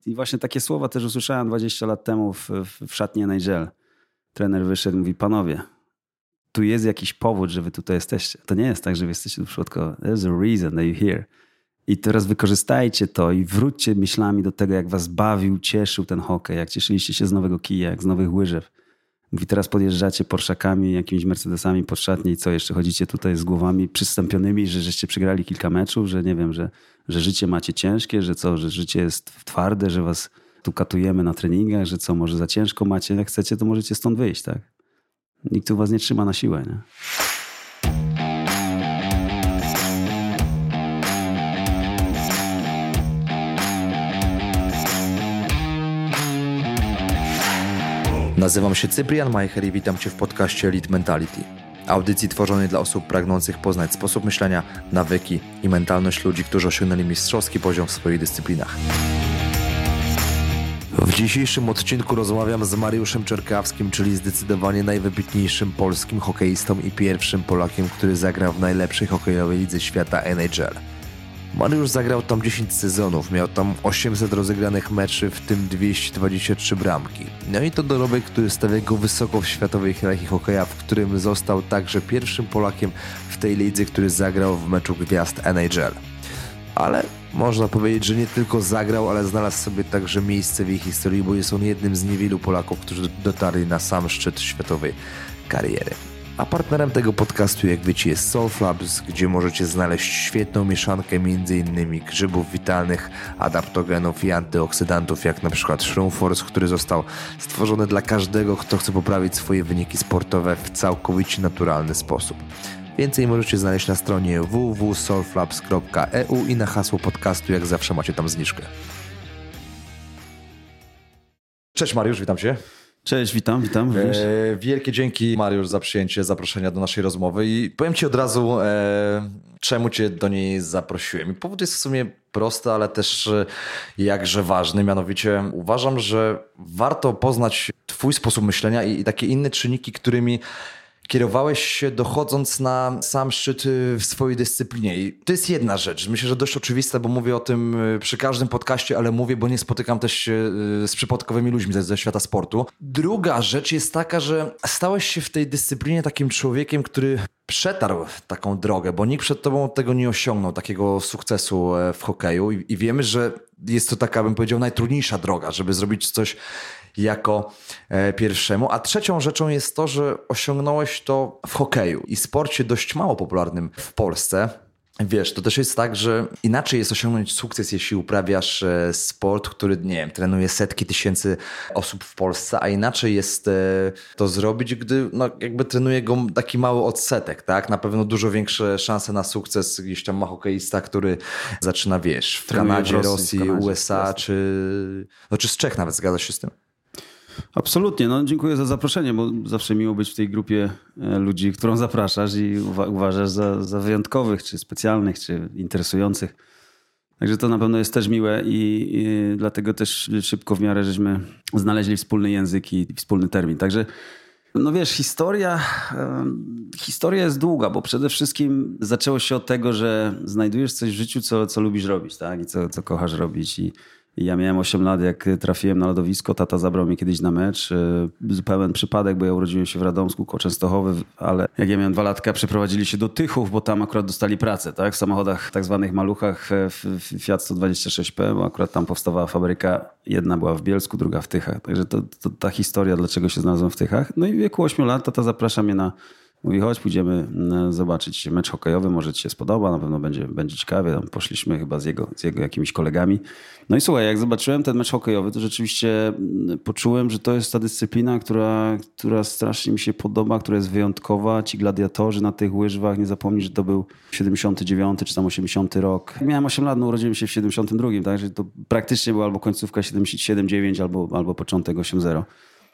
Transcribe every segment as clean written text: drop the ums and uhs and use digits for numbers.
I właśnie takie słowa też usłyszałem 20 lat temu w szatni NHL. Trener wyszedł i mówi, panowie, tu jest jakiś powód, że wy tutaj jesteście. To nie jest tak, że wy jesteście tu przypadkowo. There's a reason that you're here. I teraz wykorzystajcie to i wróćcie myślami do tego, jak was bawił, cieszył ten hokej, jak cieszyliście się z nowego kija, jak z nowych łyżew. Mówi, teraz podjeżdżacie Porszakami, jakimiś Mercedesami pod szatnię i co, jeszcze chodzicie tutaj z głowami przystąpionymi, że żeście przegrali kilka meczów, że nie wiem, że życie macie ciężkie, że co, że życie jest twarde, że was tu katujemy na treningach, że co, może za ciężko macie, jak chcecie, to możecie stąd wyjść, tak? Nikt tu was nie trzyma na siłę, nie? Nazywam się Cyprian Majcher i witam Cię w podcaście Elite Mentality. Audycji tworzonej dla osób pragnących poznać sposób myślenia, nawyki i mentalność ludzi, którzy osiągnęli mistrzowski poziom w swoich dyscyplinach. W dzisiejszym odcinku rozmawiam z Mariuszem Czerkawskim, czyli zdecydowanie najwybitniejszym polskim hokeistą i pierwszym Polakiem, który zagrał w najlepszej hokejowej lidze świata NHL. Mariusz zagrał tam 10 sezonów, miał tam 800 rozegranych meczy, w tym 223 bramki. No i to dorobek, który stawia go wysoko w światowej hierarchii hokeja, w którym został także pierwszym Polakiem w tej lidze, który zagrał w meczu gwiazd NHL. Ale można powiedzieć, że nie tylko zagrał, ale znalazł sobie także miejsce w jej historii, bo jest on jednym z niewielu Polaków, którzy dotarli na sam szczyt światowej kariery. A partnerem tego podcastu, jak wiecie, jest Solflabs, gdzie możecie znaleźć świetną mieszankę m.in. grzybów witalnych, adaptogenów i antyoksydantów, jak na przykład Shroomforce, który został stworzony dla każdego, kto chce poprawić swoje wyniki sportowe w całkowicie naturalny sposób. Więcej możecie znaleźć na stronie www.solflabs.eu i na hasło podcastu, jak zawsze macie tam zniżkę. Cześć Mariusz, witam Cię. Cześć, witam. Wielkie dzięki, Mariusz, za przyjęcie zaproszenia do naszej rozmowy i powiem Ci od razu, czemu Cię do niej zaprosiłem. I powód jest w sumie prosty, ale też jakże ważny, mianowicie uważam, że warto poznać Twój sposób myślenia i takie inne czynniki, którymi kierowałeś się dochodząc na sam szczyt w swojej dyscyplinie. I to jest jedna rzecz. Myślę, że dość oczywiste, bo mówię o tym przy każdym podcaście, ale mówię, bo nie spotykam też się z przypadkowymi ludźmi ze świata sportu. Druga rzecz jest taka, że stałeś się w tej dyscyplinie takim człowiekiem, który przetarł taką drogę, bo nikt przed tobą tego nie osiągnął, takiego sukcesu w hokeju. I wiemy, że jest to taka, bym powiedział, najtrudniejsza droga, żeby zrobić coś jako pierwszemu. A trzecią rzeczą jest to, że osiągnąłeś to w hokeju i sporcie dość mało popularnym w Polsce. Wiesz, to też jest tak, że inaczej jest osiągnąć sukces, jeśli uprawiasz sport, który, nie wiem, trenuje setki tysięcy osób w Polsce, a inaczej jest to zrobić, gdy jakby trenuje go taki mały odsetek, tak? Na pewno dużo większe szanse na sukces gdzieś tam ma hokeista, który zaczyna, wiesz, w Kanadzie, Rosji, USA, czy z Czech nawet, zgadzasz się z tym? Absolutnie, dziękuję za zaproszenie, bo zawsze miło być w tej grupie ludzi, którą zapraszasz i uważasz za wyjątkowych, czy specjalnych, czy interesujących. Także to na pewno jest też miłe i dlatego też szybko w miarę żeśmy znaleźli wspólny język i wspólny termin. Także wiesz, historia jest długa, bo przede wszystkim zaczęło się od tego, że znajdujesz coś w życiu, co lubisz robić, tak? I co kochasz robić. I ja miałem 8 lat, jak trafiłem na lodowisko, tata zabrał mnie kiedyś na mecz. Zupełny przypadek, bo ja urodziłem się w Radomsku, koło Częstochowy, ale jak ja miałem 2 latka, przeprowadzili się do Tychów, bo tam akurat dostali pracę, tak? W samochodach tak zwanych maluchach Fiat 126P, bo akurat tam powstawała fabryka. Jedna była w Bielsku, druga w Tychach. Także to ta historia, dlaczego się znalazłem w Tychach. No i w wieku 8 lat tata zaprasza mnie mówi, chodź, pójdziemy zobaczyć mecz hokejowy, może ci się spodoba, na pewno będzie ciekawie. Tam poszliśmy chyba z jego jakimiś kolegami. No i słuchaj, jak zobaczyłem ten mecz hokejowy, to rzeczywiście poczułem, że to jest ta dyscyplina, która strasznie mi się podoba, która jest wyjątkowa. Ci gladiatorzy na tych łyżwach, nie zapomnij, że to był 79 czy tam 80 rok. Miałem 8 lat, urodziłem się w 72, także to praktycznie była albo końcówka 77-9, albo początek 8-0.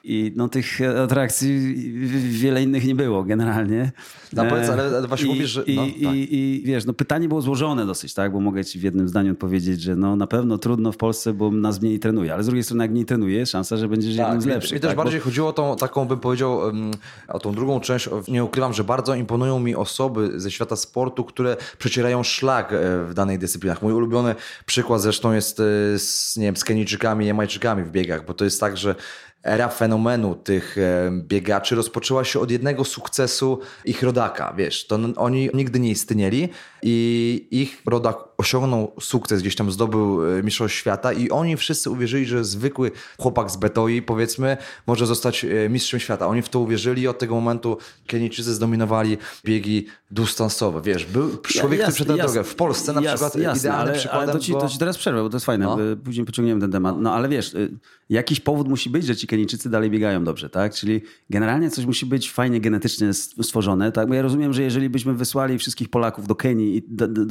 I no tych atrakcji wiele innych nie było generalnie. No powiedz, ale właśnie mówisz, że... No, I wiesz, no pytanie było złożone dosyć, tak? Bo mogę ci w jednym zdaniu odpowiedzieć, że no na pewno trudno w Polsce, bo nas mniej trenuje. Ale z drugiej strony jak mniej trenuje, jest szansa, że będziesz jednym z lepszych. Mi też bardziej chodziło o tą taką, bym powiedział, o tą drugą część. Nie ukrywam, że bardzo imponują mi osoby ze świata sportu, które przecierają szlak w danej dyscyplinach. Mój ulubiony przykład zresztą jest z Kenijczykami, Jamajczykami w biegach, bo to jest tak, że era fenomenu tych biegaczy rozpoczęła się od jednego sukcesu ich rodaka, wiesz, to oni nigdy nie istnieli i ich rodak osiągnął sukces, gdzieś tam zdobył mistrzostwo świata i oni wszyscy uwierzyli, że zwykły chłopak z Betoi, powiedzmy, może zostać mistrzem świata. Oni w to uwierzyli i od tego momentu Kenijczycy zdominowali biegi dystansowe, wiesz, był człowiek, który przed drogę. W Polsce na przykład idealnym przykładem... Ale to ci teraz przerwę, bo to jest fajne, później pociągniemy ten temat. No ale wiesz, jakiś powód musi być, że ci Kenijczycy dalej biegają dobrze, tak? Czyli generalnie coś musi być fajnie genetycznie stworzone, tak? Bo ja rozumiem, że jeżeli byśmy wysłali wszystkich Polaków do Kenii i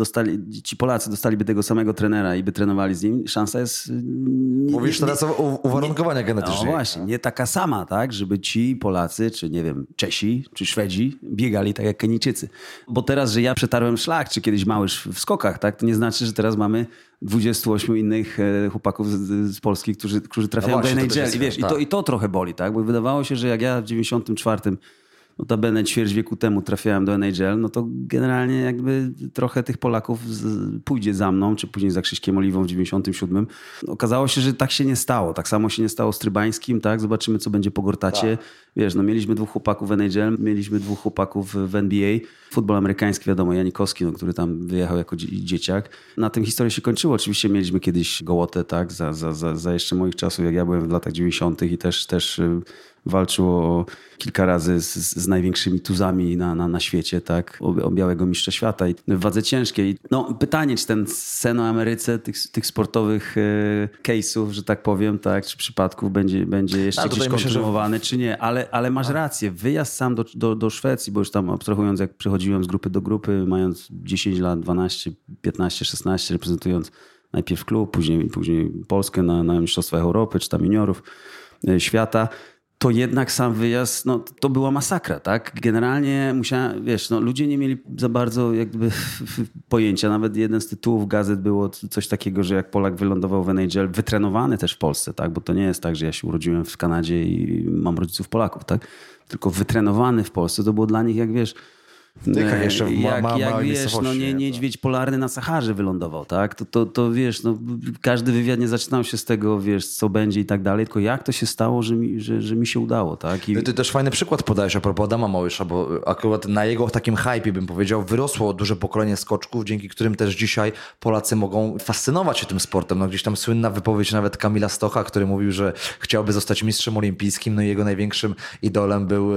ci Polacy dostaliby tego samego trenera i by trenowali z nim, szansa jest... Mówisz teraz o uwarunkowaniach genetycznych. No właśnie, nie taka sama, tak? Żeby ci Polacy, czy nie wiem, Czesi, czy Szwedzi biegali tak jak Kenijczycy. Bo teraz, że ja przetarłem szlak, czy kiedyś Małysz w skokach, tak? To nie znaczy, że teraz mamy 28 innych chłopaków z Polski, którzy trafiają do NHL. I wiesz, i to trochę boli, tak? Bo wydawało się, że jak ja w 94 notabene ćwierć wieku temu trafiałem do NHL, no to generalnie jakby trochę tych Polaków pójdzie za mną, czy później za Krzyśkiem Oliwą w 97. Okazało się, że tak się nie stało. Tak samo się nie stało z Trybańskim, tak? Zobaczymy, co będzie po Gortacie. Tak. Wiesz, no mieliśmy 2 chłopaków w NHL, mieliśmy 2 chłopaków w NBA. Futbol amerykański, wiadomo, Janikowski, no, który tam wyjechał jako dzieciak. Na tym historia się kończyła. Oczywiście mieliśmy kiedyś Gołotę, tak? Za jeszcze moich czasów, jak ja byłem w latach 90. i też walczył kilka razy z największymi tuzami na świecie, tak? O białego mistrza świata i w wadze ciężkiej. No pytanie, czy ten sen o Ameryce, tych sportowych case'ów, że tak powiem, tak? Czy przypadków będzie jeszcze gdzieś kontynuowany, czy nie. Ale masz rację. Wyjazd sam do Szwecji, bo już tam abstrahując, jak przechodziłem z grupy do grupy, mając 10 lat, 12, 15, 16, reprezentując najpierw klub, później Polskę na Mistrzostwach Europy, czy tam juniorów świata, to jednak sam wyjazd, no to była masakra, tak? Generalnie musiałem, wiesz, no ludzie nie mieli za bardzo jakby pojęcia. Nawet jeden z tytułów gazet było coś takiego, że jak Polak wylądował w NHL, wytrenowany też w Polsce, tak? Bo to nie jest tak, że ja się urodziłem w Kanadzie i mam rodziców Polaków, tak? Tylko wytrenowany w Polsce, to było dla nich, jak wiesz, jeszcze jak wiesz, no niedźwiedź polarny na Saharze wylądował, tak? To wiesz, no każdy wywiad nie zaczynał się z tego, wiesz, co będzie i tak dalej, tylko jak to się stało, że mi się udało, tak? No ty też fajny przykład podajesz a propos Adama Małysza, bo akurat na jego takim hypie, bym powiedział, wyrosło duże pokolenie skoczków, dzięki którym też dzisiaj Polacy mogą fascynować się tym sportem. No gdzieś tam słynna wypowiedź nawet Kamila Stocha, który mówił, że chciałby zostać mistrzem olimpijskim, no i jego największym idolem był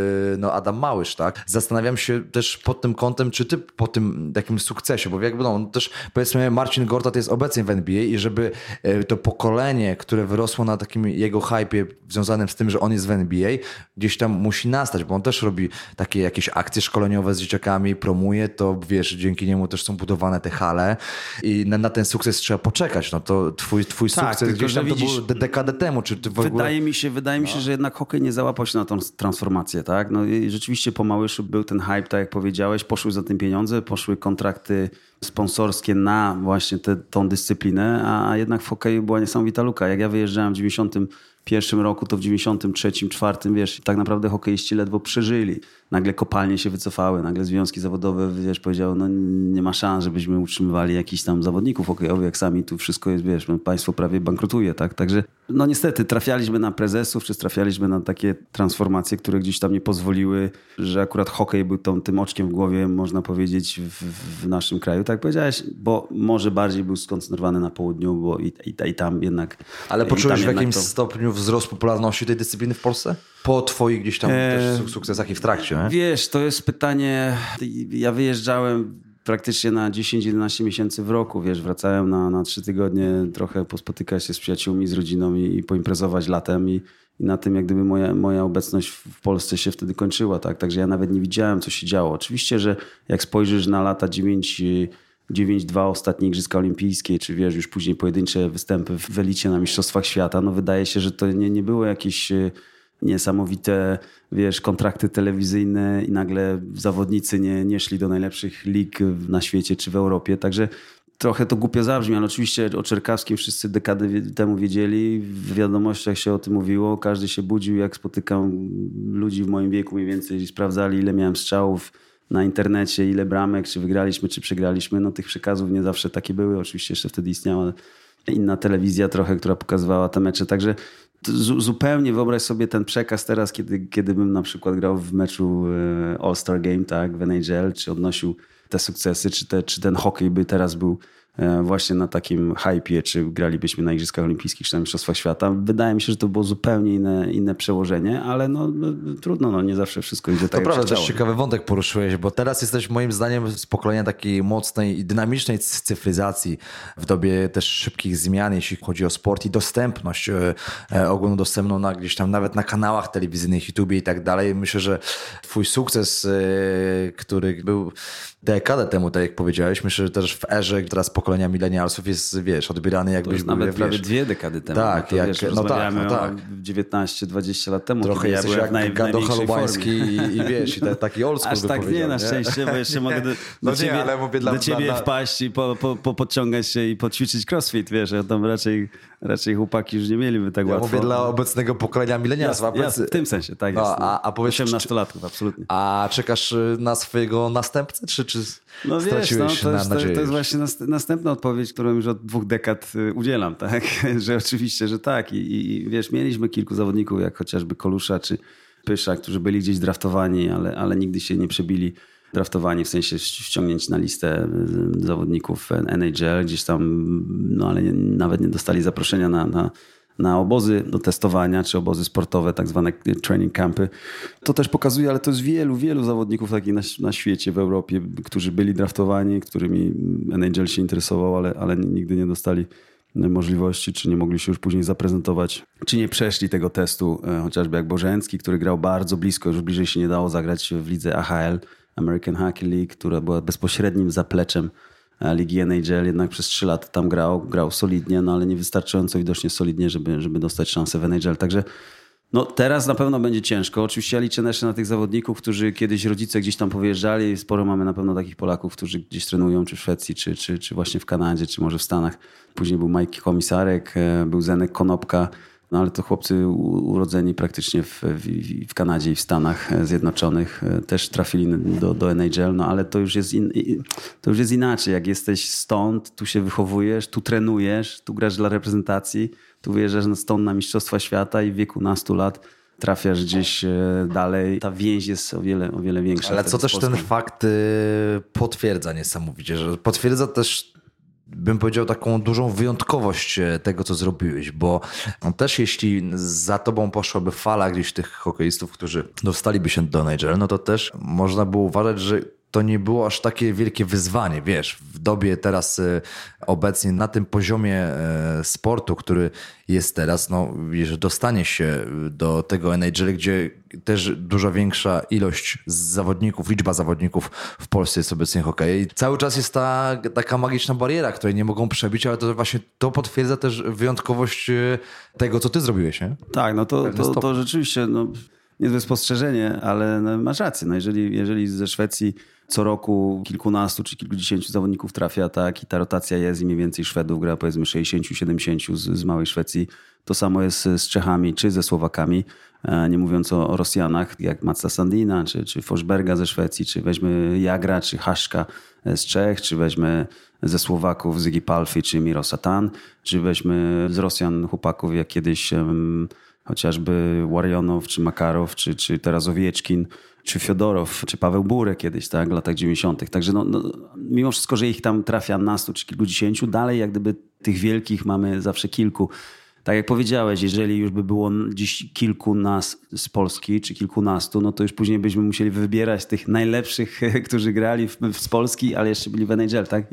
Adam Małysz, tak? Zastanawiam się też pod tym kątem, czy ty po tym takim sukcesie, bo jakby też powiedzmy Marcin Gortat jest obecnie w NBA i żeby to pokolenie, które wyrosło na takim jego hypie związanym z tym, że on jest w NBA, gdzieś tam musi nastać, bo on też robi takie jakieś akcje szkoleniowe z dzieciakami, promuje to, wiesz, dzięki niemu też są budowane te hale i na ten sukces trzeba poczekać. No to twój sukces gdzieś tam to był dekadę temu, czy ty w ogóle... Wydaje mi się, że jednak hokej nie załapał się na tą transformację, tak? No i rzeczywiście po Małyszu był ten hype, tak jak powiedziałeś, poszły za tym pieniądze, poszły kontrakty sponsorskie na właśnie tą dyscyplinę, a jednak w hokeju była niesamowita luka. Jak ja wyjeżdżałem w 91 roku, to w 93, 4, wiesz, tak naprawdę hokeiści ledwo przeżyli. Nagle kopalnie się wycofały, nagle związki zawodowe, wiesz, powiedziały, no nie ma szans, żebyśmy utrzymywali jakichś tam zawodników hokejowych, jak sami tu wszystko jest, wiesz, państwo prawie bankrutuje, tak? Także no niestety trafialiśmy na prezesów, czy trafialiśmy na takie transformacje, które gdzieś tam nie pozwoliły, że akurat hokej był tym oczkiem w głowie, można powiedzieć, w naszym kraju, tak powiedziałeś, bo może bardziej był skoncentrowany na południu, bo i tam jednak... Ale poczułeś w jakimś stopniu wzrost popularności tej dyscypliny w Polsce? Po twoich gdzieś tam też sukcesach i w trakcie, nie? Wiesz, to jest pytanie, ja wyjeżdżałem praktycznie na 10-11 miesięcy w roku, wiesz, wracałem na 3 tygodnie trochę pospotykać się z przyjaciółmi, z rodziną i poimprezować latem i na tym jak gdyby moja obecność w Polsce się wtedy kończyła, tak? Także ja nawet nie widziałem, co się działo. Oczywiście, że jak spojrzysz na lata 9-2 ostatnie Igrzyska Olimpijskie, czy wiesz, już później pojedyncze występy w elicie na Mistrzostwach Świata, no wydaje się, że to nie było jakieś niesamowite, kontrakty telewizyjne i nagle zawodnicy nie szli do najlepszych lig na świecie czy w Europie. Także trochę to głupio zabrzmi, ale oczywiście o Czerkawskim wszyscy dekady temu wiedzieli. W wiadomościach się o tym mówiło. Każdy się budził, jak spotykam ludzi w moim wieku mniej więcej, sprawdzali, ile miałem strzałów na internecie, ile bramek, czy wygraliśmy, czy przegraliśmy. No tych przekazów nie zawsze takie były. Oczywiście jeszcze wtedy istniała inna telewizja trochę, która pokazywała te mecze. Także zupełnie wyobraź sobie ten przekaz teraz, kiedy bym na przykład grał w meczu All-Star Game, tak, w NHL, czy odnosił te sukcesy, czy ten hokej by teraz był właśnie na takim hypie, czy gralibyśmy na Igrzyskach Olimpijskich, czy na Mistrzostwach Świata. Wydaje mi się, że to było zupełnie inne przełożenie, ale trudno, nie zawsze wszystko idzie tak, jak prawda, się chciało. też ciekawy wątek poruszyłeś, bo teraz jesteś moim zdaniem z pokolenia takiej mocnej i dynamicznej cyfryzacji w dobie też szybkich zmian, jeśli chodzi o sport i dostępność ogólnodostępną gdzieś tam nawet na kanałach telewizyjnych, YouTube i tak dalej. Myślę, że twój sukces, który był dekadę temu, tak jak powiedziałeś, myślę, że też w erze teraz pokolenia milenialsów jest, odbierany jakbyś był... Nawet prawie 2 dekady temu. Tak, no to, rozmawiamy o 19-20 lat temu. Trochę jesteś jak Gado Chalubański i taki old school. Aż tak nie, na szczęście, bo jeszcze mogę do ciebie wpaść i podciągać się i poćwiczyć crossfit, a tam raczej chłopaki już nie mieliby tak łatwo. Mówię dla obecnego pokolenia milenialsów. W tym sensie, tak jest. A powiedz, 18-latków, absolutnie. A czekasz na swojego następcę, czy straciłeś nadzieję? To jest właśnie następna odpowiedź, którą już od 2 dekad udzielam, tak? Że oczywiście, że tak. I mieliśmy kilku zawodników, jak chociażby Kolusza czy Pysza, którzy byli gdzieś draftowani, ale nigdy się nie przebili. Draftowani w sensie wciągnięci na listę zawodników NHL, gdzieś tam, ale nawet nie dostali zaproszenia na obozy do testowania, czy obozy sportowe, tak zwane training campy. To też pokazuje, ale to jest wielu zawodników takich na świecie, w Europie, którzy byli draftowani, którymi NHL się interesował, ale nigdy nie dostali możliwości, czy nie mogli się już później zaprezentować, czy nie przeszli tego testu, chociażby jak Bożencki, który grał bardzo blisko, już bliżej się nie dało zagrać w lidze AHL, American Hockey League, która była bezpośrednim zapleczem ligi NHL, jednak przez 3 lata tam grał solidnie, ale nie wystarczająco widocznie solidnie, żeby dostać szansę w NHL. Także teraz na pewno będzie ciężko. Oczywiście ja liczę jeszcze na tych zawodników, którzy kiedyś rodzice gdzieś tam powyjeżdżali. Sporo mamy na pewno takich Polaków, którzy gdzieś trenują, czy w Szwecji, czy właśnie w Kanadzie, czy może w Stanach. Później był Mike Komisarek, był Zenek Konopka, ale to chłopcy urodzeni praktycznie w Kanadzie i w Stanach Zjednoczonych też trafili do NHL, ale to już jest inaczej. Jak jesteś stąd, tu się wychowujesz, tu trenujesz, tu grasz dla reprezentacji, tu wyjeżdżasz stąd na Mistrzostwa Świata i w wieku nastu lat trafiasz gdzieś dalej. Ta więź jest o wiele większa. Ale co też ten fakt potwierdza niesamowicie, że potwierdza też, bym powiedział, taką dużą wyjątkowość tego, co zrobiłeś, bo też jeśli za tobą poszłaby fala gdzieś tych hokeistów, którzy dostaliby się do NHL, to też można było uważać, że to nie było aż takie wielkie wyzwanie, w dobie teraz obecnie na tym poziomie sportu, który jest teraz, że dostanie się do tego NHL, gdzie też dużo większa ilość zawodników, liczba zawodników w Polsce jest obecnie hokej. I cały czas jest taka magiczna bariera, której nie mogą przebić, ale to właśnie to potwierdza też wyjątkowość tego, co ty zrobiłeś, nie? Tak, to rzeczywiście niezłe spostrzeżenie, ale masz rację. Jeżeli ze Szwecji co roku kilkunastu czy kilkudziesięciu zawodników trafia, tak, i ta rotacja jest i mniej więcej Szwedów gra powiedzmy 60-70 z małej Szwecji. To samo jest z Czechami czy ze Słowakami, nie mówiąc o Rosjanach, jak Matsa Sandina, czy Forsberga ze Szwecji, czy weźmy Jagra, czy Haszka z Czech, czy weźmy ze Słowaków Zygi Palfi, czy Miro Satan, czy weźmy z Rosjan chłopaków jak kiedyś chociażby Warionow, czy Makarow, czy teraz Owieczkin, czy Fiodorow, czy Paweł Burek kiedyś, tak, w latach 90. Także mimo wszystko, że ich tam trafia nastu czy kilkudziesięciu, dalej jak gdyby tych wielkich mamy zawsze kilku. Tak jak powiedziałeś, jeżeli już by było dziś kilku nas z Polski, czy kilkunastu, to już później byśmy musieli wybierać tych najlepszych, którzy grali z Polski, ale jeszcze byli w NHL, tak?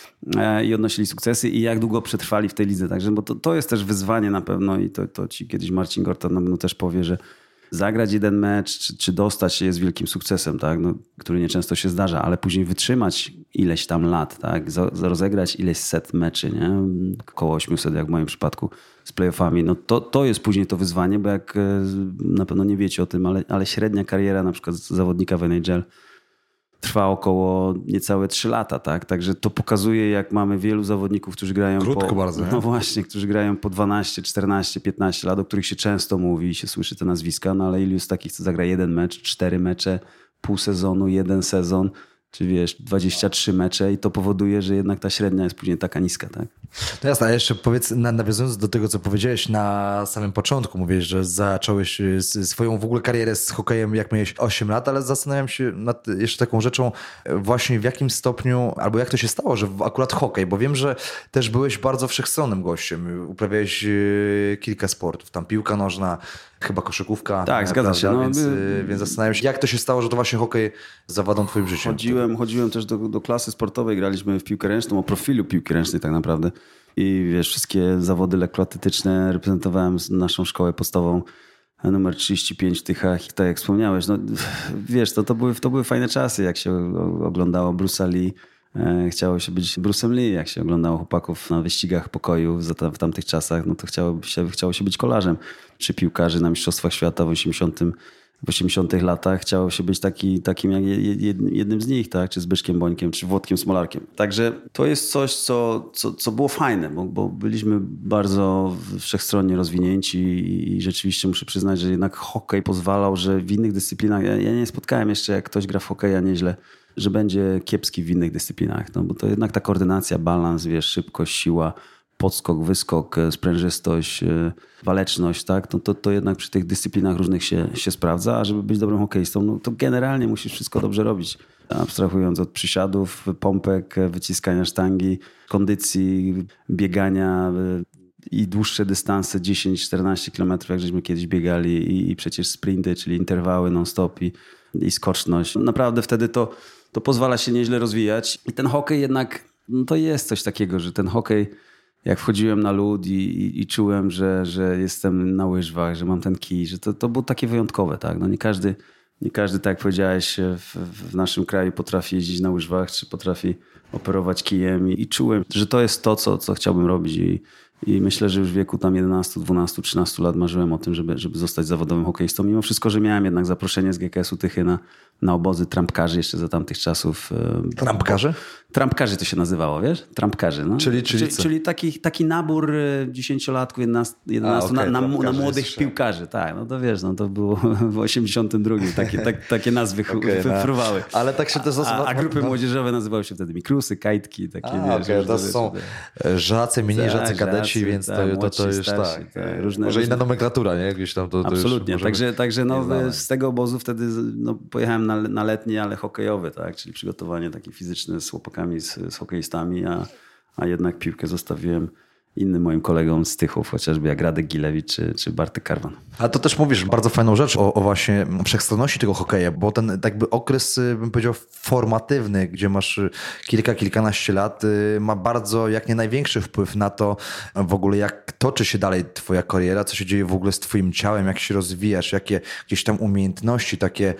I odnosili sukcesy i jak długo przetrwali w tej lidze. Także bo to jest też wyzwanie na pewno i to ci kiedyś Marcin Gortat na pewno też powie, że zagrać jeden mecz, czy dostać się jest wielkim sukcesem, tak? No, który nieczęsto się zdarza, ale później wytrzymać ileś tam lat, tak? Rozegrać ileś set meczy, nie? Około 800 jak w moim przypadku z playoffami. No to jest później to wyzwanie, bo jak na pewno nie wiecie o tym, ale średnia kariera na przykład zawodnika w NHL trwa około niecałe 3 lata, tak? Także to pokazuje, jak mamy wielu zawodników, którzy grają krótko bardzo, nie? No właśnie, którzy grają po 12, 14, 15 lat, o których się często mówi i się słyszy te nazwiska, no ale ilu jest takich, co zagra jeden mecz, 4 mecze, pół sezonu, jeden sezon, czy wiesz, 23 mecze i to powoduje, że jednak ta średnia jest później taka niska, tak? No jasne, a jeszcze powiedz, nawiązując do tego, co powiedziałeś na samym początku, mówiłeś, że zacząłeś swoją w ogóle karierę z hokejem, jak miałeś 8 lat, ale zastanawiam się nad jeszcze taką rzeczą, właśnie w jakim stopniu, albo jak to się stało, że akurat hokej, bo wiem, że też byłeś bardzo wszechstronnym gościem, uprawiałeś kilka sportów, tam piłka nożna, chyba koszykówka. Tak, zgadza się. No, więc zastanawiam się, jak to się stało, że to właśnie hokej zawadą twoim życiem. Chodziłem też do klasy sportowej, graliśmy w piłkę ręczną, o profilu piłki ręcznej tak naprawdę. I wiesz, wszystkie zawody lekkoatletyczne reprezentowałem naszą szkołę podstawową numer 35 w Tychach. I tak jak wspomniałeś, no wiesz, to były fajne czasy, jak się oglądało Bruce'a Lee. Chciało się być Bruce'em Lee, jak się oglądało chłopaków na wyścigach pokoju w tamtych czasach, no to chciało się być kolarzem. Czy piłkarzy na Mistrzostwach Świata w 80 latach chciało się być takim jak jednym z nich, tak? Czy Zbyszkiem Bońkiem, czy Włodkiem Smolarkiem. Także to jest coś, co było fajne, bo byliśmy bardzo wszechstronnie rozwinięci i rzeczywiście muszę przyznać, że jednak hokej pozwalał, że w innych dyscyplinach, ja nie spotkałem jeszcze, jak ktoś gra w hokeja nieźle, że będzie kiepski w innych dyscyplinach, no bo to jednak ta koordynacja, balans, wiesz, szybkość, siła, podskok, wyskok, sprężystość, waleczność, tak? To jednak przy tych dyscyplinach różnych się sprawdza, a żeby być dobrym hokeistą, no to generalnie musisz wszystko dobrze robić. Abstrahując od przysiadów, pompek, wyciskania sztangi, kondycji, biegania i dłuższe dystanse, 10-14 km, jak żeśmy kiedyś biegali i przecież sprinty, czyli interwały non-stop i skoczność. Naprawdę wtedy to pozwala się nieźle rozwijać. I ten hokej jednak, no to jest coś takiego, że ten hokej, jak wchodziłem na lód i czułem, że jestem na łyżwach, że mam ten kij, że to było takie wyjątkowe, tak? No nie każdy, tak jak powiedziałeś, w naszym kraju potrafi jeździć na łyżwach, czy potrafi operować kijem i czułem, że to jest to, co chciałbym robić i myślę, że już w wieku tam 11, 12, 13 lat marzyłem o tym, żeby zostać zawodowym hokeistą. Mimo wszystko, że miałem jednak zaproszenie z GKS-u Tychy na obozy trampkarzy jeszcze za tamtych czasów. Trampkarzy? Trampkarzy to się nazywało, wiesz? Trampkarzy. No. Czyli taki nabór 10-latków, 11 na młodych piłkarzy. Tak, no to wiesz, no to było w 82. Takie nazwy fruwały. Ale tak się też a grupy młodzieżowe nazywały się wtedy Mikrusy, Kajtki. Takie, wiesz, to są żacy, mini żacy, kadeci, więc to już starsi, tak. Może inna nomenklatura, nie? Gdzieś tam to absolutnie. Także no, z tego obozu wtedy pojechałem na letni, ale hokejowy, tak? Czyli przygotowanie takie fizyczne z chłopakami, z hokeistami, a jednak piłkę zostawiłem innym moim kolegom z Tychów, chociażby jak Radek Gilewicz czy Bartek Karwan. A to też mówisz bardzo fajną rzecz o właśnie wszechstronności tego hokeja, bo ten jakby okres, bym powiedział, formatywny, gdzie masz kilkanaście lat, ma bardzo, jak nie największy wpływ na to w ogóle, jak toczy się dalej twoja kariera, co się dzieje w ogóle z twoim ciałem, jak się rozwijasz, jakie gdzieś tam umiejętności takie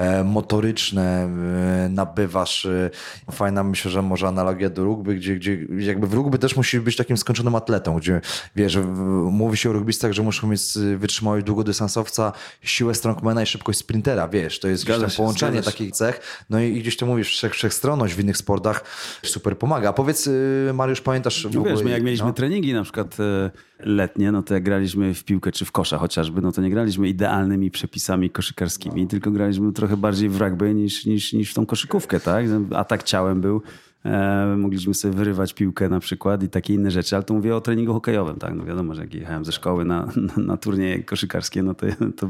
motoryczne nabywasz. Fajna, myślę, że może analogia do rugby, gdzie jakby w rugby też musisz być takim skończonym atletą, gdzie wiesz, mówi się o rugbystach, że muszą mieć wytrzymałość długodystansowca, siłę strongmana i szybkość sprintera, wiesz, to jest gdzieś tam połączenie takich cech, no i gdzieś to mówisz, wszechstronność w innych sportach super pomaga. A powiedz, Mariusz, pamiętasz w ogóle... Wiesz, my jak mieliśmy treningi na przykład letnie, no to jak graliśmy w piłkę czy w kosza chociażby, no to nie graliśmy idealnymi przepisami koszykarskimi, tylko graliśmy trochę bardziej w rugby niż w tą koszykówkę, tak? Atak ciałem był, mogliśmy sobie wyrywać piłkę na przykład i takie inne rzeczy, ale to mówię o treningu hokejowym, tak? No wiadomo, że jak jechałem ze szkoły na turnieje koszykarskie, no to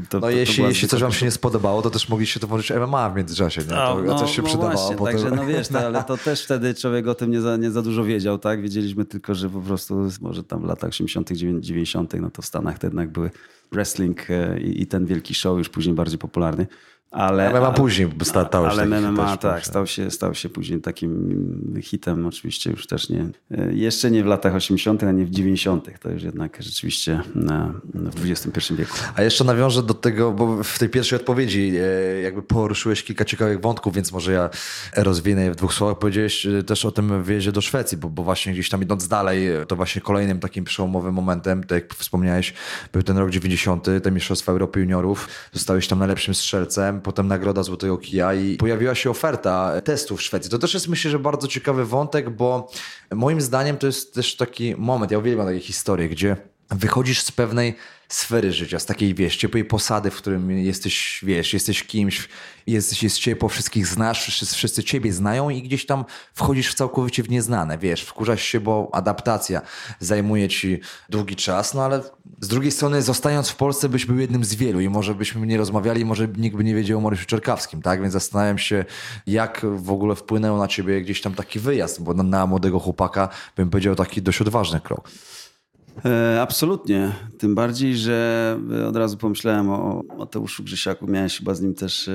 jeśli coś wam się nie spodobało, to też mogliście to włączyć MMA w międzyczasie, nie? To coś się przydawało. Właśnie, potem. Także no wiesz, ale to też wtedy człowiek o tym nie za dużo wiedział, tak? Wiedzieliśmy tylko, że po prostu może tam w latach 80., 90., no to w Stanach to jednak były wrestling i ten wielki show już później bardziej popularny. Ale MMA później stał się ale MMA tak, stał się później takim hitem, oczywiście już też nie, jeszcze nie w latach 80., a nie w 90., to już jednak rzeczywiście w XXI wieku. A jeszcze nawiążę do tego, bo w tej pierwszej odpowiedzi jakby poruszyłeś kilka ciekawych wątków, więc może ja rozwinę je w 2 słowach. Powiedziałeś też o tym wyjeździe do Szwecji, bo właśnie gdzieś tam idąc dalej, to właśnie kolejnym takim przełomowym momentem, tak jak wspomniałeś, był ten rok 90., te Mistrzostwa Europy Juniorów, zostałeś tam najlepszym strzelcem, potem nagroda Złotego Kija i pojawiła się oferta testów w Szwecji. To też jest, myślę, że bardzo ciekawy wątek, bo moim zdaniem to jest też taki moment, ja uwielbiam takie historie, gdzie wychodzisz z pewnej sfery życia, z takiej, wiesz, ciepłej posady, w którym jesteś, wiesz, jesteś kimś, jest ciepło, wszystkich znasz, wszyscy ciebie znają i gdzieś tam wchodzisz całkowicie w nieznane, wiesz, wkurzasz się, bo adaptacja zajmuje ci długi czas, no ale z drugiej strony zostając w Polsce byś był jednym z wielu i może byśmy nie rozmawiali, może nikt by nie wiedział o Mariuszu Czerkawskim, tak? Więc zastanawiam się, jak w ogóle wpłynęło na ciebie gdzieś tam taki wyjazd, bo na młodego chłopaka bym powiedział taki dość odważny krok. Absolutnie. Tym bardziej, że od razu pomyślałem o Mateuszu Grzesiaku. Miałeś chyba z nim też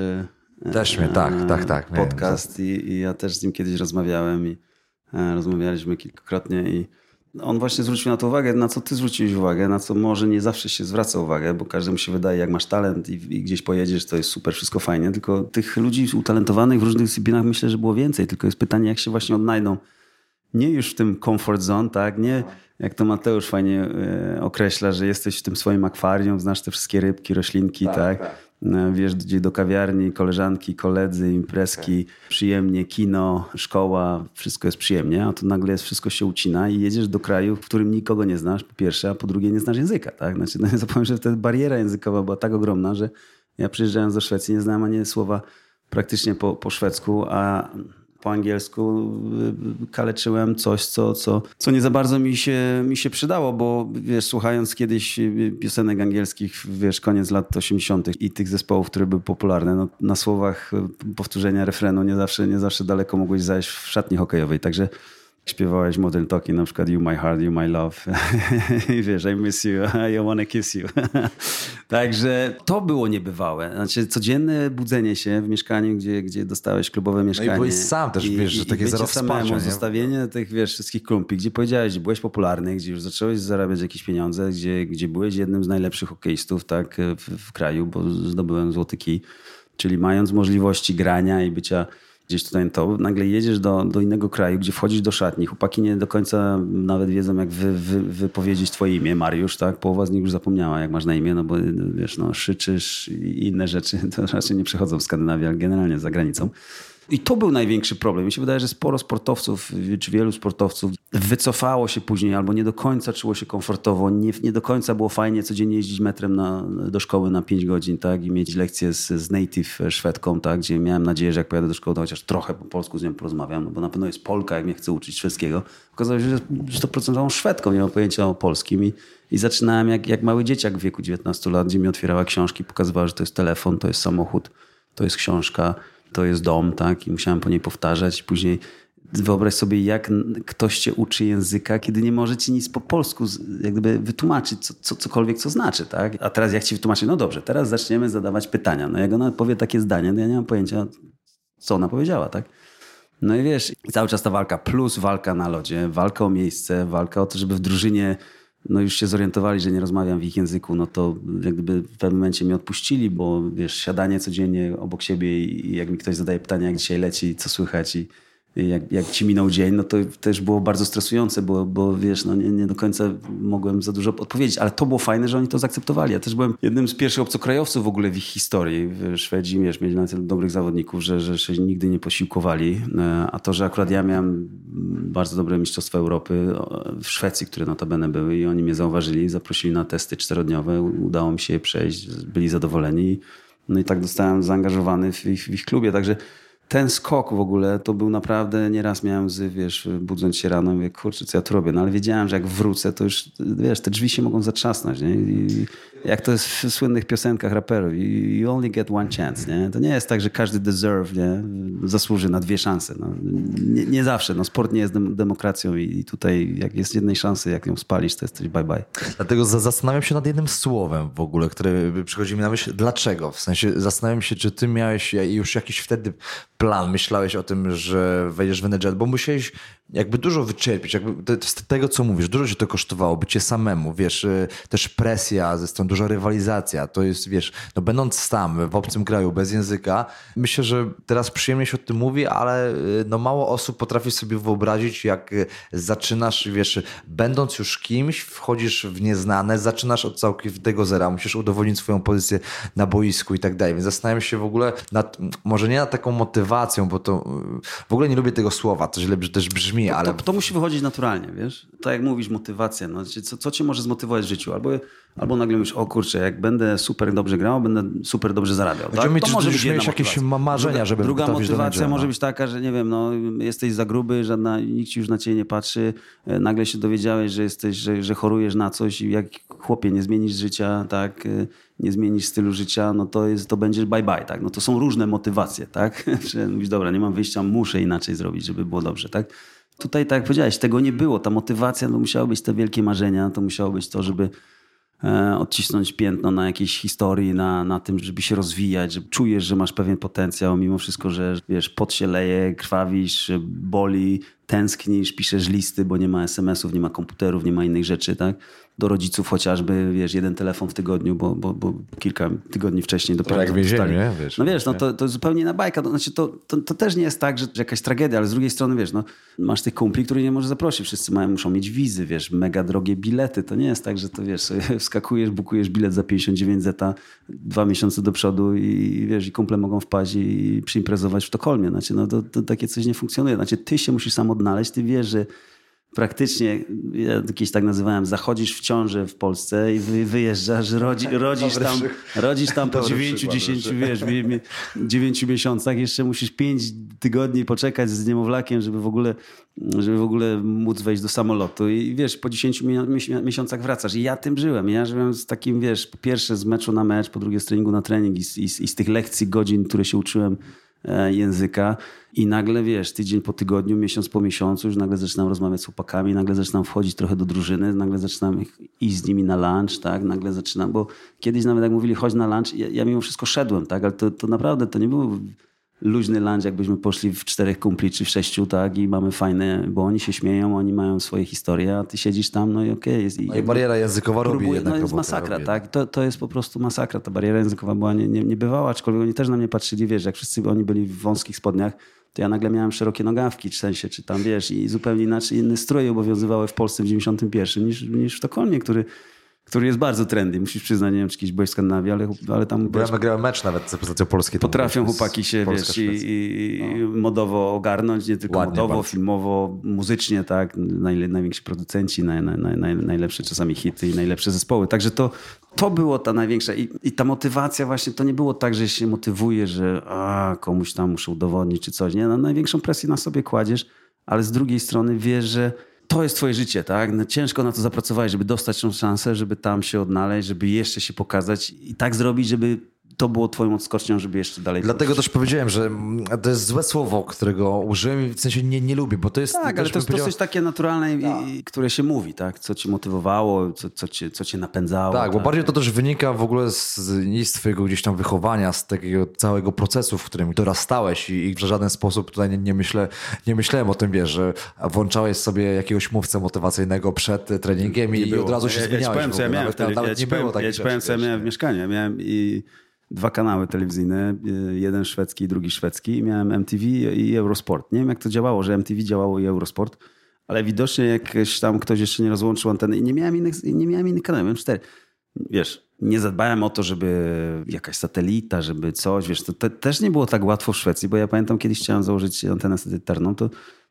tak. podcast i ja też z nim kiedyś rozmawiałem i rozmawialiśmy kilkakrotnie i on właśnie zwrócił na to uwagę, na co ty zwróciłeś uwagę, na co może nie zawsze się zwraca uwagę, bo każdemu się wydaje, jak masz talent i gdzieś pojedziesz, to jest super, wszystko fajnie, tylko tych ludzi utalentowanych w różnych dyscyplinach myślę, że było więcej, tylko jest pytanie, jak się właśnie odnajdą. Nie już w tym comfort zone, tak? Nie, jak to Mateusz fajnie określa, że jesteś w tym swoim akwarium, znasz te wszystkie rybki, roślinki, tak? Wiesz, gdzie do kawiarni, koleżanki, koledzy, imprezki, przyjemnie, kino, szkoła, wszystko jest przyjemnie, a tu nagle wszystko się ucina i jedziesz do kraju, w którym nikogo nie znasz, po pierwsze, a po drugie nie znasz języka, tak? Znaczy, nie zapomnę, że wtedy bariera językowa była tak ogromna, że ja przyjeżdżając do Szwecji nie znałem ani słowa praktycznie po szwedzku, a po angielsku kaleczyłem coś, co nie za bardzo mi się przydało, bo wiesz, słuchając kiedyś piosenek angielskich, wiesz, koniec lat 80. i tych zespołów, które były popularne, no, na słowach powtórzenia refrenu nie zawsze daleko mogłeś zajść w szatni hokejowej, także śpiewałeś Modern Talking, na przykład You My Heart, You My Love i wiesz, I Miss You, I Wanna Kiss You. Także to było niebywałe. Znaczy codzienne budzenie się w mieszkaniu, gdzie dostałeś klubowe mieszkanie. No i byłeś sam też, wiesz, że takie zero wsparcia. Zostawienie tych, wiesz, wszystkich kumpli, gdzie powiedziałeś, gdzie byłeś popularny, gdzie już zacząłeś zarabiać jakieś pieniądze, gdzie byłeś jednym z najlepszych hokeistów, tak, w kraju, bo zdobyłem złoty kij. Czyli mając możliwości grania i bycia gdzieś tutaj, to nagle jedziesz do innego kraju, gdzie wchodzisz do szatni. Chłopaki nie do końca nawet wiedzą, jak wypowiedzieć twoje imię, Mariusz, tak? Połowa z nich już zapomniała, jak masz na imię, no bo wiesz, no szyczysz i inne rzeczy, to raczej nie przychodzą w Skandynawii, ale generalnie za granicą. I to był największy problem. Mi się wydaje, że sporo sportowców, czy wielu sportowców wycofało się później albo nie do końca czuło się komfortowo, nie do końca było fajnie codziennie jeździć metrem do szkoły na 5 godzin, tak, i mieć lekcje z native Szwedką, tak, gdzie miałem nadzieję, że jak pojadę do szkoły, to chociaż trochę po polsku z nią porozmawiam, no bo na pewno jest Polka, jak mnie chce uczyć szwedzkiego. Okazało się, że 100% Szwedką, nie mam pojęcia o polskim i zaczynałem jak mały dzieciak w wieku 19 lat, gdzie mi otwierała książki, pokazywała, że to jest telefon, to jest samochód, to jest książka, to jest dom, tak? I musiałem po niej powtarzać. Później wyobraź sobie, jak ktoś cię uczy języka, kiedy nie może ci nic po polsku jak gdyby wytłumaczyć, cokolwiek, co znaczy, tak? A teraz jak ci wytłumaczyć, no dobrze, teraz zaczniemy zadawać pytania. No jak ona powie takie zdanie, no ja nie mam pojęcia, co ona powiedziała, tak? No i wiesz, cały czas ta walka, plus walka na lodzie, walka o miejsce, walka o to, żeby w drużynie no już się zorientowali, że nie rozmawiam w ich języku, no to jak gdyby w pewnym momencie mnie odpuścili, bo wiesz, siadanie codziennie obok siebie i jak mi ktoś zadaje pytania, jak dzisiaj leci, co słychać i jak ci minął dzień, no to też było bardzo stresujące, bo wiesz, no nie do końca mogłem za dużo odpowiedzieć, ale to było fajne, że oni to zaakceptowali. Ja też byłem jednym z pierwszych obcokrajowców w ogóle w ich historii. W Szwedzi, wiesz, mieli na tyle dobrych zawodników, że się nigdy nie posiłkowali, a to, że akurat ja miałem bardzo dobre mistrzostwa Europy w Szwecji, które notabene były i oni mnie zauważyli, zaprosili na testy 4-dniowe, udało mi się je przejść, byli zadowoleni, no i tak zostałem zaangażowany w ich klubie, także ten skok w ogóle to był naprawdę, nieraz miałem łzy, budząc się rano, mówię, kurczę, co ja tu robię? No ale wiedziałem, że jak wrócę, to już, te drzwi się mogą zatrzasnąć, nie? I jak to jest w słynnych piosenkach raperów, you only get one chance, nie? To nie jest tak, że każdy deserve, nie? Zasłuży na 2 szanse. No, nie zawsze, no sport nie jest demokracją i tutaj jak jest jednej szansy, jak ją spalisz, to jesteś bye bye. Dlatego zastanawiam się nad jednym słowem w ogóle, które przychodzi mi na myśl. Dlaczego? W sensie zastanawiam się, czy ty miałeś już jakiś wtedy plan, myślałeś o tym, że wejdziesz w NJ, bo musiałeś jakby dużo wyczerpić, z tego, co mówisz, dużo się to kosztowało, bycie samemu, też presja ze strony, duża rywalizacja, to jest, no będąc tam w obcym kraju, bez języka, myślę, że teraz przyjemnie się o tym mówi, ale no mało osób potrafi sobie wyobrazić, jak zaczynasz, będąc już kimś, wchodzisz w nieznane, zaczynasz od całkowitego zera, musisz udowodnić swoją pozycję na boisku i tak dalej, więc zastanawiam się w ogóle może nie nad taką motywacją, bo to w ogóle nie lubię tego słowa, to źle też brzmi, ale... To musi wychodzić naturalnie, wiesz? Tak jak mówisz, motywacja. No, co cię może zmotywować w życiu? Albo nagle mówisz, o kurczę, jak będę super dobrze grał, będę super dobrze zarabiał. Tak? To może być mieć jakieś marzenia, żeby druga motywacja może być taka, że nie wiem, no, jesteś za gruby, nikt ci już na ciebie nie patrzy, nagle się dowiedziałeś, że chorujesz na coś i jak chłopie nie zmienisz życia, tak, nie zmienisz stylu życia, no to będziesz bye bye, tak? No to są różne motywacje, tak? Że mówisz, dobra, nie mam wyjścia, muszę inaczej zrobić, żeby było dobrze, tak? Tutaj, tak jak powiedziałeś, tego nie było. Ta motywacja to musiały być te wielkie marzenia, to musiało być to, żeby odcisnąć piętno na jakiejś historii, na tym, żeby się rozwijać, że czujesz, że masz pewien potencjał, mimo wszystko, że pot się leje, krwawisz, boli, tęsknisz, piszesz listy, bo nie ma SMS-ów, nie ma komputerów, nie ma innych rzeczy, tak? Do rodziców chociażby, 1 telefon w tygodniu, bo kilka tygodni wcześniej dopiero... To jak w więzieniu, nie? To jest zupełnie inna bajka. To też nie jest tak, że jakaś tragedia, ale z drugiej strony, masz tych kumpli, których nie możesz zaprosić. Wszyscy muszą mieć wizy, mega drogie bilety. To nie jest tak, że to, sobie wskakujesz, bukujesz bilet za 59 zeta 2 miesiące do przodu i kumple mogą wpaść i przyimprezować w Sztokholmie. To takie coś nie funkcjonuje. Ty się musisz sam odnaleźć, ty wiesz, że praktycznie, ja kiedyś tak nazywałem, zachodzisz w ciążę w Polsce i wyjeżdżasz, rodzisz tam po 9 miesiącach, jeszcze musisz 5 tygodni poczekać z niemowlakiem, żeby w ogóle móc wejść do samolotu i po 10 miesiącach wracasz. I ja tym żyłem. Ja żyłem z takim, po pierwsze z meczu na mecz, po drugie z treningu na trening i z tych lekcji, godzin, które się uczyłem języka i nagle tydzień po tygodniu, miesiąc po miesiącu już nagle zaczynam rozmawiać z chłopakami, nagle zaczynam wchodzić trochę do drużyny, nagle zaczynam iść z nimi na lunch, tak? Nagle zaczynam, bo kiedyś nawet jak mówili chodź na lunch, ja mimo wszystko szedłem, tak? Ale to naprawdę to nie był luźny lunch, jakbyśmy poszli w 4 kumpli czy w 6, tak? I mamy fajne, bo oni się śmieją, oni mają swoje historie, a ty siedzisz tam, no i okej. I bariera językowa robi jednak jest masakra, tak? To jest po prostu masakra. Ta bariera językowa była nie bywała, aczkolwiek oni też na mnie patrzyli, jak wszyscy oni byli w wąskich spodniach, to ja nagle miałem szerokie nogawki, w sensie, czy tam, i zupełnie inaczej inne stroje obowiązywały w Polsce w 91 niż w Sztokholmie, który jest bardzo trendy. Musisz przyznać, nie wiem, czy kiedyś byłeś w Skandynawii, ale tam... Grałem mecz nawet z reprezentacją Polski. Potrafią chłopaki się, i modowo ogarnąć, nie tylko ładnie, modowo, bardzo. Filmowo, muzycznie, tak? Najwięksi producenci, najlepsze czasami hity i najlepsze zespoły. Także to było ta największa. I ta motywacja właśnie, to nie było tak, że się motywuje, że komuś tam muszę udowodnić czy coś. Nie? Największą presję na sobie kładziesz, ale z drugiej strony wiesz, że to jest twoje życie, tak? Ciężko na to zapracowałeś, żeby dostać tą szansę, żeby tam się odnaleźć, żeby jeszcze się pokazać i tak zrobić, żeby to było twoją odskocznią, żeby jeszcze dalej... Dlatego też powiedziałem, że to jest złe słowo, którego użyłem i w sensie nie lubię, bo to jest... Tak, ale to jest dosyć takie naturalne, które się mówi, tak? Co ci motywowało, co cię napędzało. Tak, bo bardziej to też wynika w ogóle z twojego gdzieś tam wychowania, z takiego całego procesu, w którym dorastałeś i w żaden sposób tutaj nie myślałem o tym, że włączałeś sobie jakiegoś mówcę motywacyjnego przed treningiem i od razu się zmieniałeś. Ja ci powiem, co ja miałem w mieszkaniu. Ja miałem 2 kanały telewizyjne, jeden szwedzki, drugi szwedzki i miałem MTV i Eurosport. Nie wiem, jak to działało, że MTV działało i Eurosport, ale widocznie jak tam ktoś jeszcze nie rozłączył anteny i nie miałem innych kanałów, miałem 4. Nie zadbałem o to, żeby jakaś satelita, żeby coś, to też nie było tak łatwo w Szwecji, bo ja pamiętam, kiedyś chciałem założyć antenę satelitarną, to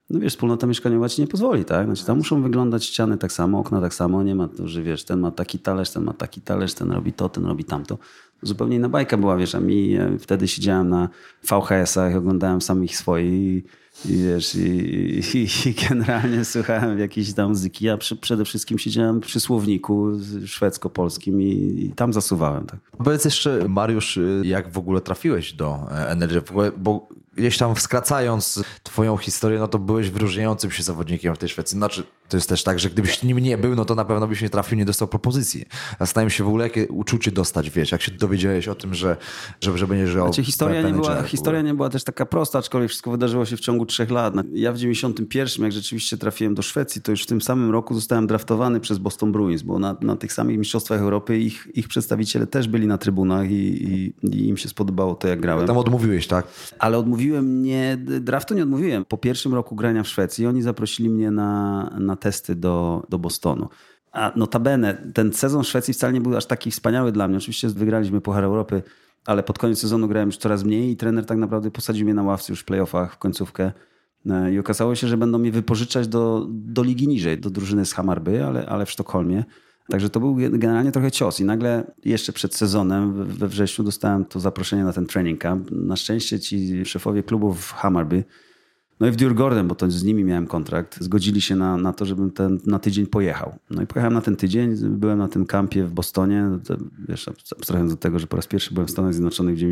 no wiesz, wspólnota mieszkaniowa ci nie pozwoli, tak? Znaczy tam muszą wyglądać ściany tak samo, okna tak samo, nie ma to, że wiesz, ten ma taki talerz, ten ma taki talerz, ten robi to, ten robi tamto. Zupełnie inna bajka była, wiesz, a wtedy siedziałem na VHS-ach, oglądałem samych swoich i wiesz, i generalnie słuchałem jakiejś tam muzyki, a przede wszystkim siedziałem przy słowniku szwedzko-polskim i tam zasuwałem, tak. Powiedz jeszcze, Mariusz, jak w ogóle trafiłeś do NRG? Bo gdzieś tam skracając twoją historię, no to byłeś wyróżniającym się zawodnikiem w tej Szwecji. Znaczy, to jest też tak, że gdybyś nim nie był, no to na pewno byś nie trafił, nie dostał propozycji. Zastanawiam się w ogóle, jakie uczucie dostać, wiesz, jak się dowiedziałeś o tym, że będziesz grał. Znaczy, historia nie była też taka prosta, aczkolwiek wszystko wydarzyło się w ciągu 3 lat. Ja w 91, jak rzeczywiście trafiłem do Szwecji, to już w tym samym roku zostałem draftowany przez Boston Bruins, bo na tych samych mistrzostwach Europy ich przedstawiciele też byli na trybunach i im się spodobało to, jak grałem. Tam odmówiłeś, tak? Ale draftu nie odmówiłem. Po pierwszym roku grania w Szwecji oni zaprosili mnie na testy do Bostonu. A notabene, ten sezon w Szwecji wcale nie był aż taki wspaniały dla mnie. Oczywiście wygraliśmy Puchar Europy, ale pod koniec sezonu grałem już coraz mniej i trener tak naprawdę posadził mnie na ławce już w playoffach, w końcówkę. I okazało się, że będą mnie wypożyczać do ligi niżej, do drużyny z Hammarby, ale w Sztokholmie. Także to był generalnie trochę cios i nagle jeszcze przed sezonem we wrześniu dostałem to zaproszenie na ten training camp. Na szczęście ci szefowie klubów w Hammarby, no i w Djurgården, bo to z nimi miałem kontrakt, zgodzili się na to, żebym na tydzień pojechał. No i pojechałem na ten tydzień, byłem na tym kampie w Bostonie, wiesz, abstrahując od tego, że po raz pierwszy byłem w Stanach Zjednoczonych w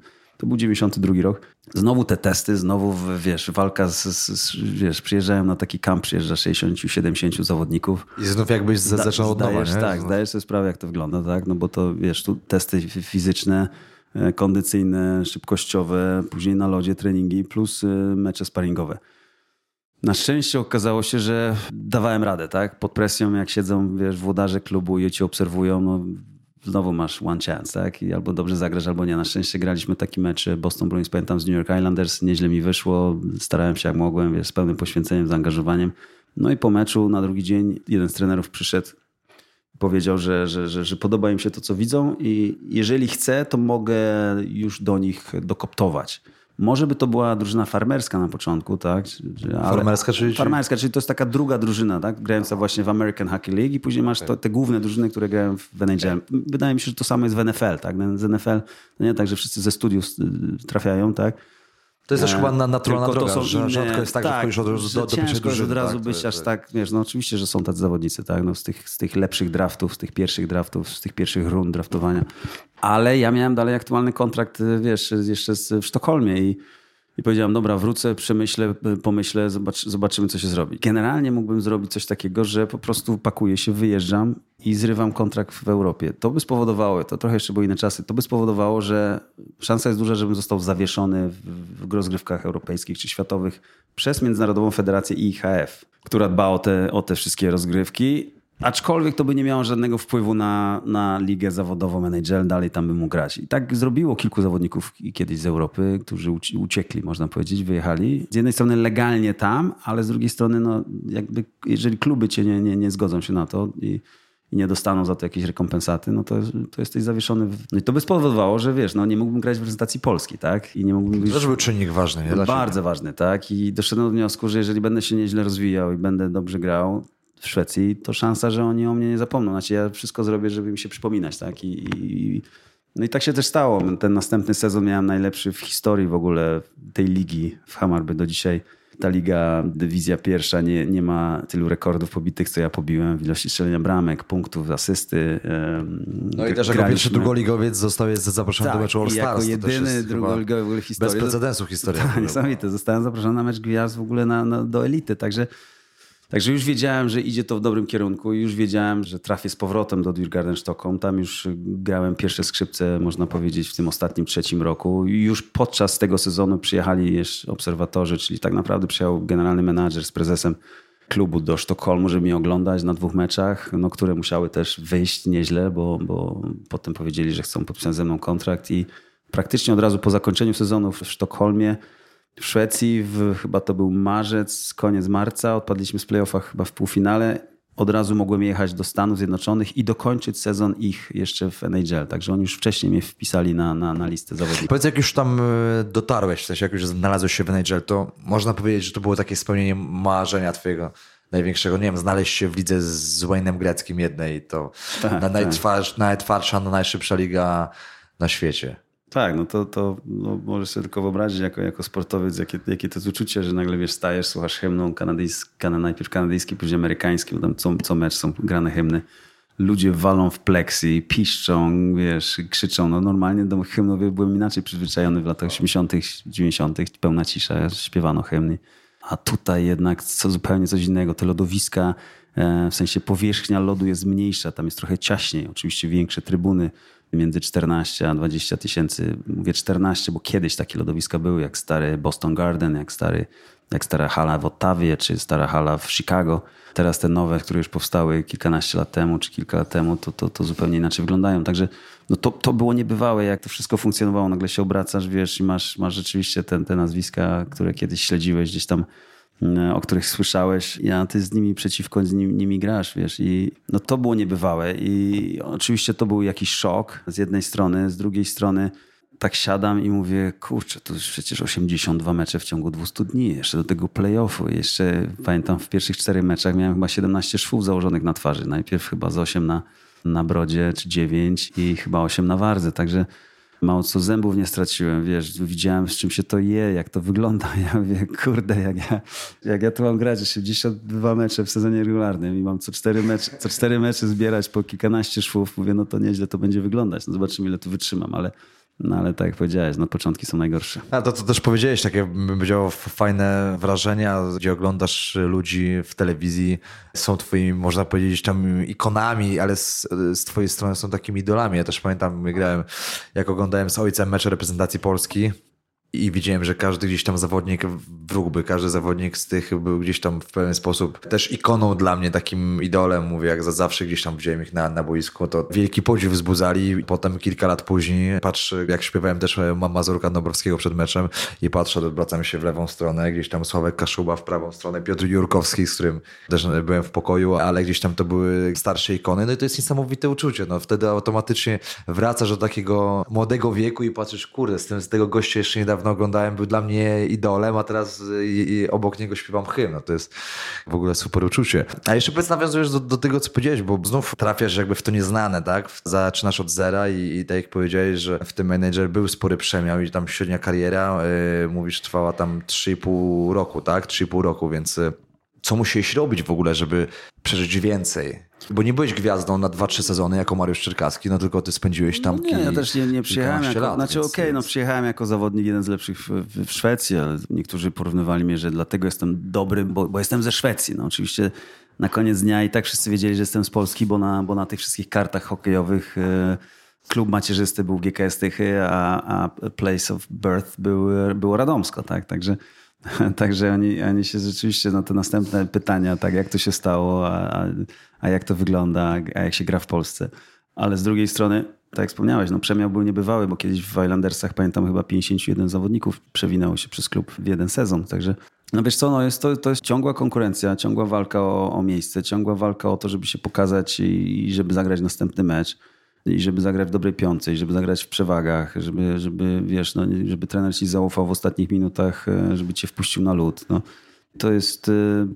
92 rok. Znowu te testy, znowu wiesz, walka wiesz, przyjeżdżałem na taki kamp, przyjeżdża 60-70 zawodników. I znów jakbyś zaczął od nowa, nie? Tak, zdajesz sobie sprawę, jak to wygląda, tak? No bo to wiesz, tu testy fizyczne, kondycyjne, szybkościowe, później na lodzie treningi plus mecze sparingowe. Na szczęście okazało się, że dawałem radę, tak? Pod presją, jak siedzą, wiesz, włodarze klubu i cię obserwują, no znowu masz one chance, tak? I albo dobrze zagrasz, albo nie. Na szczęście graliśmy taki mecz Boston Bruins, pamiętam, z New York Islanders. Nieźle mi wyszło. Starałem się jak mogłem, wiesz, z pełnym poświęceniem, zaangażowaniem. No i po meczu na drugi dzień jeden z trenerów przyszedł, powiedział, że podoba im się to, co widzą i jeżeli chcę, to mogę już do nich dokoptować. Może by to była drużyna farmerska na początku, tak? Farmerska, czyli to jest taka druga drużyna, tak? Grająca właśnie w American Hockey League i później masz te główne drużyny, które grają w NHL. Wydaje mi się, że to samo jest w NFL, tak? Z NFL to nie tak, że wszyscy ze studiów trafiają, tak? To jest też chyba naturalna droga, to że rzadko jest tak, że wchodzisz do pierwszej drużyny. Od razu być aż tak, wiesz, no oczywiście, że są tacy zawodnicy, tak, no z tych lepszych draftów, z tych pierwszych draftów, z tych pierwszych rund draftowania. Ale ja miałem dalej aktualny kontrakt, wiesz, jeszcze w Sztokholmie i powiedziałem, dobra, wrócę, pomyślę, zobaczymy, co się zrobi. Generalnie mógłbym zrobić coś takiego, że po prostu pakuję się, wyjeżdżam i zrywam kontrakt w Europie. To by spowodowało, to trochę jeszcze były inne czasy, to by spowodowało, że szansa jest duża, żebym został zawieszony w rozgrywkach europejskich czy światowych przez Międzynarodową Federację IHF, która dba o te wszystkie rozgrywki. Aczkolwiek to by nie miało żadnego wpływu na ligę zawodową NHL, dalej tam by mógł grać. I tak zrobiło kilku zawodników kiedyś z Europy, którzy uciekli, można powiedzieć, wyjechali. Z jednej strony legalnie tam, ale z drugiej strony, no, jakby jeżeli kluby cię nie zgodzą się na to i nie dostaną za to jakieś rekompensaty, no to jesteś zawieszony. No i to by spowodowało, że wiesz, no nie mógłbym grać w reprezentacji Polski, tak? I nie mógłbym być... To też był czynnik ważny, nie? Bardzo ważny, tak? I doszedłem do wniosku, że jeżeli będę się nieźle rozwijał i będę dobrze grał w Szwecji, to szansa, że oni o mnie nie zapomną. Znaczy ja wszystko zrobię, żeby im się przypominać, tak? No i tak się też stało. Ten następny sezon miałem najlepszy w historii w ogóle tej ligi w Hammarby. Do dzisiaj ta liga, dywizja pierwsza nie ma tylu rekordów pobitych, co ja pobiłem w ilości strzelenia bramek, punktów, asysty. No i też jako pierwszy drugoligowiec zostałeś zaproszony do meczu All Stars. Jako jedyny drugoligowy w historii. Bez precedensu historii. Tak, niesamowite. Zostałem zaproszony na mecz gwiazd w ogóle do elity. Także już wiedziałem, że idzie to w dobrym kierunku i już wiedziałem, że trafię z powrotem do Djurgården Sztokholm. Tam już grałem pierwsze skrzypce, można powiedzieć, w tym ostatnim 3 roku. I już podczas tego sezonu przyjechali jeszcze obserwatorzy, czyli tak naprawdę przyjechał generalny menadżer z prezesem klubu do Sztokholmu, żeby mnie oglądać na 2 meczach, no, które musiały też wyjść nieźle, bo potem powiedzieli, że chcą podpisać ze mną kontrakt i praktycznie od razu po zakończeniu sezonu w Sztokholmie w Szwecji, chyba to był marzec, koniec marca, odpadliśmy z playoffach chyba w półfinale od razu mogłem jechać do Stanów Zjednoczonych i dokończyć sezon ich jeszcze w NHL. Także oni już wcześniej mnie wpisali na listę zawodników. Powiedz, jak już tam dotarłeś, w sensie jak już znalazłeś się w NHL, to można powiedzieć, że to było takie spełnienie marzenia twojego największego, nie wiem, znaleźć się w lidze z Wayne'em Gretzkim jednej, to najtwardsza, najszybsza liga na świecie. Tak, no to możesz sobie tylko wyobrazić jako sportowiec, jakie to jest uczucie, że nagle wiesz, stajesz, słuchasz hymną najpierw kanadyjski, później amerykański, bo tam co mecz są grane hymny. Ludzie walą w pleksy, piszczą, wiesz, krzyczą. No normalnie do hymnów byłem inaczej przyzwyczajony w latach 80., 90., pełna cisza, śpiewano hymny. A tutaj jednak zupełnie coś innego. Te lodowiska, w sensie powierzchnia lodu jest mniejsza, tam jest trochę ciaśniej. Oczywiście większe trybuny, między 14 a 20 tysięcy. Mówię 14, bo kiedyś takie lodowiska były, jak stary Boston Garden, jak stara hala w Ottawie, czy stara hala w Chicago. Teraz te nowe, które już powstały kilkanaście lat temu, czy kilka lat temu, to zupełnie inaczej wyglądają. Także no to było niebywałe, jak to wszystko funkcjonowało. Nagle się obracasz, wiesz, i masz rzeczywiście te nazwiska, które kiedyś śledziłeś gdzieś tam, o których słyszałeś, a ty z nimi przeciwko nimi grasz, wiesz. I no to było niebywałe. I oczywiście to był jakiś szok z jednej strony, z drugiej strony tak siadam i mówię, kurczę, to już przecież 82 mecze w ciągu 200 dni, jeszcze do tego play-offu. Jeszcze pamiętam, w pierwszych 4 meczach miałem chyba 17 szwów założonych na twarzy. Najpierw chyba z 8 na brodzie, czy 9 i chyba 8 na wardze. Także mało co zębów nie straciłem, wiesz, widziałem z czym się to je, jak to wygląda. Ja mówię, kurde, jak ja tu mam grać 82 mecze w sezonie regularnym i mam co 4 mecze zbierać po kilkanaście szwów. Mówię, no to nieźle to będzie wyglądać. No zobaczymy, ile tu wytrzymam, ale tak jak powiedziałeś, no początki są najgorsze. A to też powiedziałeś, takie bym powiedział fajne wrażenia, gdzie oglądasz ludzi w telewizji, są twoimi, można powiedzieć, tam ikonami, ale z twojej strony są takimi idolami. Ja też pamiętam, grałem, jak oglądałem z ojcem mecze reprezentacji Polski i widziałem, że każdy gdzieś tam zawodnik, każdy zawodnik z tych był gdzieś tam w pewien sposób też ikoną dla mnie, takim idolem, mówię, jak zawsze gdzieś tam widziałem ich na boisku, to wielki podziw wzbudzali. Potem kilka lat później patrzę, jak śpiewałem też Mazurka Dąbrowskiego przed meczem i patrzę, odwracam się w lewą stronę, gdzieś tam Sławek Kaszuba, w prawą stronę Piotr Jurkowski, z którym też byłem w pokoju, ale gdzieś tam to były starsze ikony, no i to jest niesamowite uczucie, no wtedy automatycznie wracasz do takiego młodego wieku i patrzysz, kurde, z tego gościa jeszcze niedawno oglądałem, był dla mnie idolem, a teraz obok niego śpiewam hymn. No to jest w ogóle super uczucie. A jeszcze powiedz, nawiązujesz do tego, co powiedziałeś, bo znów trafiasz jakby w to nieznane, tak? Zaczynasz od zera i tak jak powiedziałeś, że w tym menedżer był spory przemiał i tam średnia kariera, mówisz, trwała tam 3,5 roku, tak? 3,5 roku, więc co musiałeś robić w ogóle, żeby przeżyć więcej? Bo nie byłeś gwiazdą na 2-3 sezony jako Mariusz Czerkaski, no tylko ty spędziłeś tam ja też nie przyjechałem jako, lat, znaczy przyjechałem jako zawodnik, jeden z lepszych w Szwecji, ale niektórzy porównywali mnie, że dlatego jestem dobry, bo jestem ze Szwecji. No oczywiście na koniec dnia i tak wszyscy wiedzieli, że jestem z Polski, bo na tych wszystkich kartach hokejowych klub macierzysty był GKS Tychy, a place of birth było Radomsko, tak? Także oni się rzeczywiście na te następne pytania, tak jak to się stało, a jak to wygląda, a jak się gra w Polsce. Ale z drugiej strony, tak jak wspomniałeś, no przemiał był niebywały, bo kiedyś w Islandersach, pamiętam, chyba 51 zawodników przewinęło się przez klub w jeden sezon. Także no wiesz co, to jest ciągła konkurencja, ciągła walka o miejsce, ciągła walka o to, żeby się pokazać i żeby zagrać następny mecz. I żeby zagrać w dobrej piątce, i żeby zagrać w przewagach, żeby wiesz, no, żeby trener ci zaufał w ostatnich minutach, żeby cię wpuścił na lód. No. To jest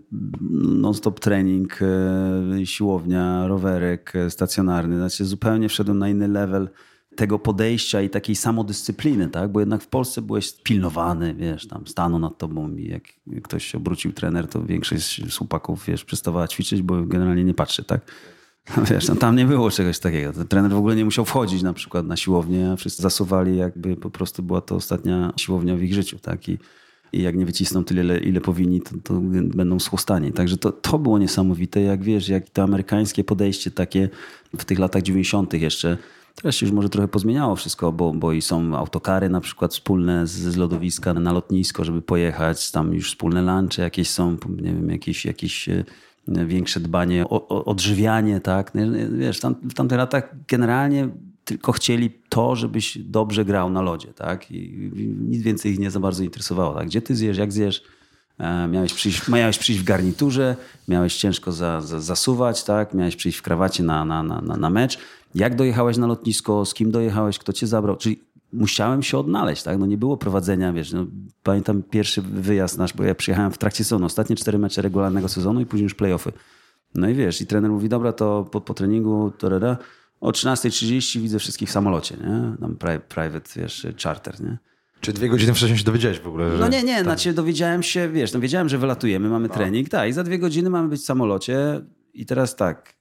non-stop trening, siłownia, rowerek stacjonarny. Znaczy zupełnie wszedłem na inny level tego podejścia i takiej samodyscypliny, tak? Bo jednak w Polsce byłeś pilnowany, wiesz, tam stanął nad tobą i jak ktoś się obrócił trener, to większość z chłopaków, wiesz, przestawała ćwiczyć, bo generalnie nie patrzy, tak? Wiesz, no tam nie było czegoś takiego. Ten trener w ogóle nie musiał wchodzić na przykład na siłownię, a wszyscy zasuwali, jakby po prostu była to ostatnia siłownia w ich życiu, tak? I jak nie wycisną tyle, ile powinni, to będą schłostani. Także to było niesamowite, jak wiesz, jak to amerykańskie podejście takie w tych latach 90. jeszcze. Teraz się już może trochę pozmieniało wszystko, bo i są autokary na przykład wspólne z lodowiska na lotnisko, żeby pojechać. Tam już wspólne lunche jakieś są, nie wiem, jakieś większe dbanie o odżywianie, tak? Wiesz, w tamtych latach generalnie tylko chcieli to, żebyś dobrze grał na lodzie, tak? I nic więcej ich nie za bardzo interesowało, tak? Gdzie ty zjesz, jak zjesz, Miałeś przyjść w garniturze, miałeś ciężko zasuwać, tak? Miałeś przyjść w krawacie na mecz. Jak dojechałeś na lotnisko, z kim dojechałeś, kto cię zabrał? Czyli musiałem się odnaleźć, tak? No nie było prowadzenia, wiesz. No, pamiętam pierwszy wyjazd nasz, bo ja przyjechałem w trakcie sezonu, ostatnie 4 mecze regularnego sezonu i później już play-offy. No i wiesz, i trener mówi, dobra, to po treningu o 13:30 widzę wszystkich w samolocie, nie? Tam private, wiesz, charter, nie? Czy 2 godziny wcześniej się dowiedziałeś w ogóle? Że no nie, znaczy dowiedziałem się, wiesz, wiedziałem, że wylatujemy, mamy trening, tak, i za 2 godziny mamy być w samolocie i teraz tak,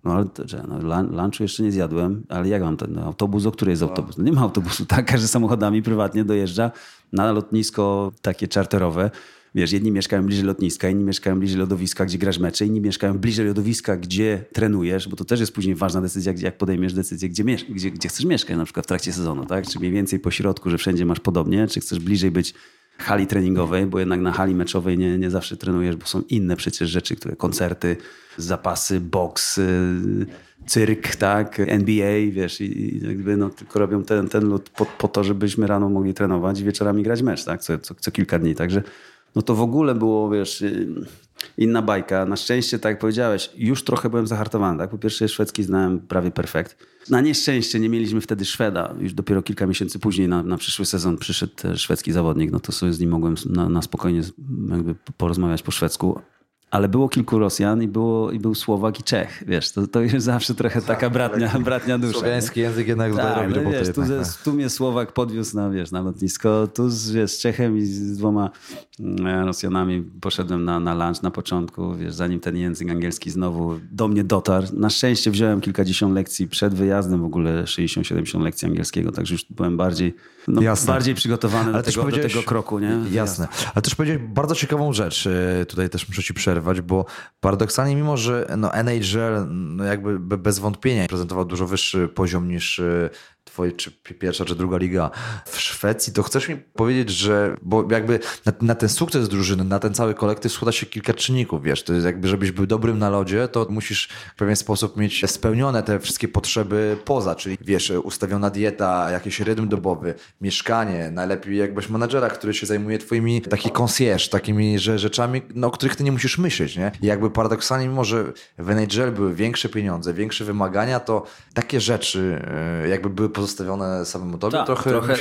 lunchu jeszcze nie zjadłem, ale jak mam ten autobus, o której jest autobus? No nie ma autobusu, tak, każdy samochodami prywatnie dojeżdża na lotnisko takie czarterowe. Wiesz, jedni mieszkają bliżej lotniska, inni mieszkają bliżej lodowiska, gdzie grasz mecze, inni mieszkają bliżej lodowiska, gdzie trenujesz, bo to też jest później ważna decyzja, jak podejmiesz decyzję, gdzie chcesz mieszkać, na przykład w trakcie sezonu, tak? Czy mniej więcej po środku, że wszędzie masz podobnie, czy chcesz bliżej być hali treningowej, bo jednak na hali meczowej nie zawsze trenujesz, bo są inne przecież rzeczy, które koncerty, zapasy, boks, cyrk, tak, NBA, wiesz, i jakby tylko robią ten lód po to, żebyśmy rano mogli trenować i wieczorami grać mecz, tak, co kilka dni, także no to w ogóle było, wiesz, inna bajka. Na szczęście, tak jak powiedziałeś, już trochę byłem zahartowany. Tak? Po pierwsze szwedzki znałem prawie perfekt. Na nieszczęście nie mieliśmy wtedy Szweda. Już dopiero kilka miesięcy później na przyszły sezon przyszedł szwedzki zawodnik. No to sobie z nim mogłem na spokojnie jakby porozmawiać po szwedzku. Ale było kilku Rosjan i był Słowak i Czech. Wiesz, to już zawsze trochę taka bratnia dusza. Słowiański język jednak tutaj robi robotę. Wiesz, tu mnie Słowak podwiózł na lotnisko, tu z Czechem i z 2 Rosjanami poszedłem na lunch na początku, wiesz, zanim ten język angielski znowu do mnie dotarł. Na szczęście wziąłem kilkadziesiąt lekcji przed wyjazdem, w ogóle 60-70 lekcji angielskiego, także już byłem bardziej przygotowany do tego kroku. Nie? Jasne. Ale też powiedziałeś bardzo ciekawą rzecz. Tutaj też muszę ci przerwać, bo paradoksalnie mimo, że NHL jakby bez wątpienia prezentował dużo wyższy poziom niż twoja czy pierwsza czy druga liga w Szwecji, to chcesz mi powiedzieć, że bo jakby na ten sukces drużyny, na ten cały kolektyw składa się kilka czynników, wiesz, to jest jakby, żebyś był dobrym na lodzie, to musisz w pewien sposób mieć spełnione te wszystkie potrzeby poza, czyli wiesz, ustawiona dieta, jakiś rytm dobowy, mieszkanie, najlepiej jakbyś menadżera, który się zajmuje twoimi, taki concierge, takimi rzeczami, o których ty nie musisz myśleć, nie? I jakby paradoksalnie, mimo że w NHL były większe pieniądze, większe wymagania, to takie rzeczy jakby były pozostawione samemu tobie. Tak,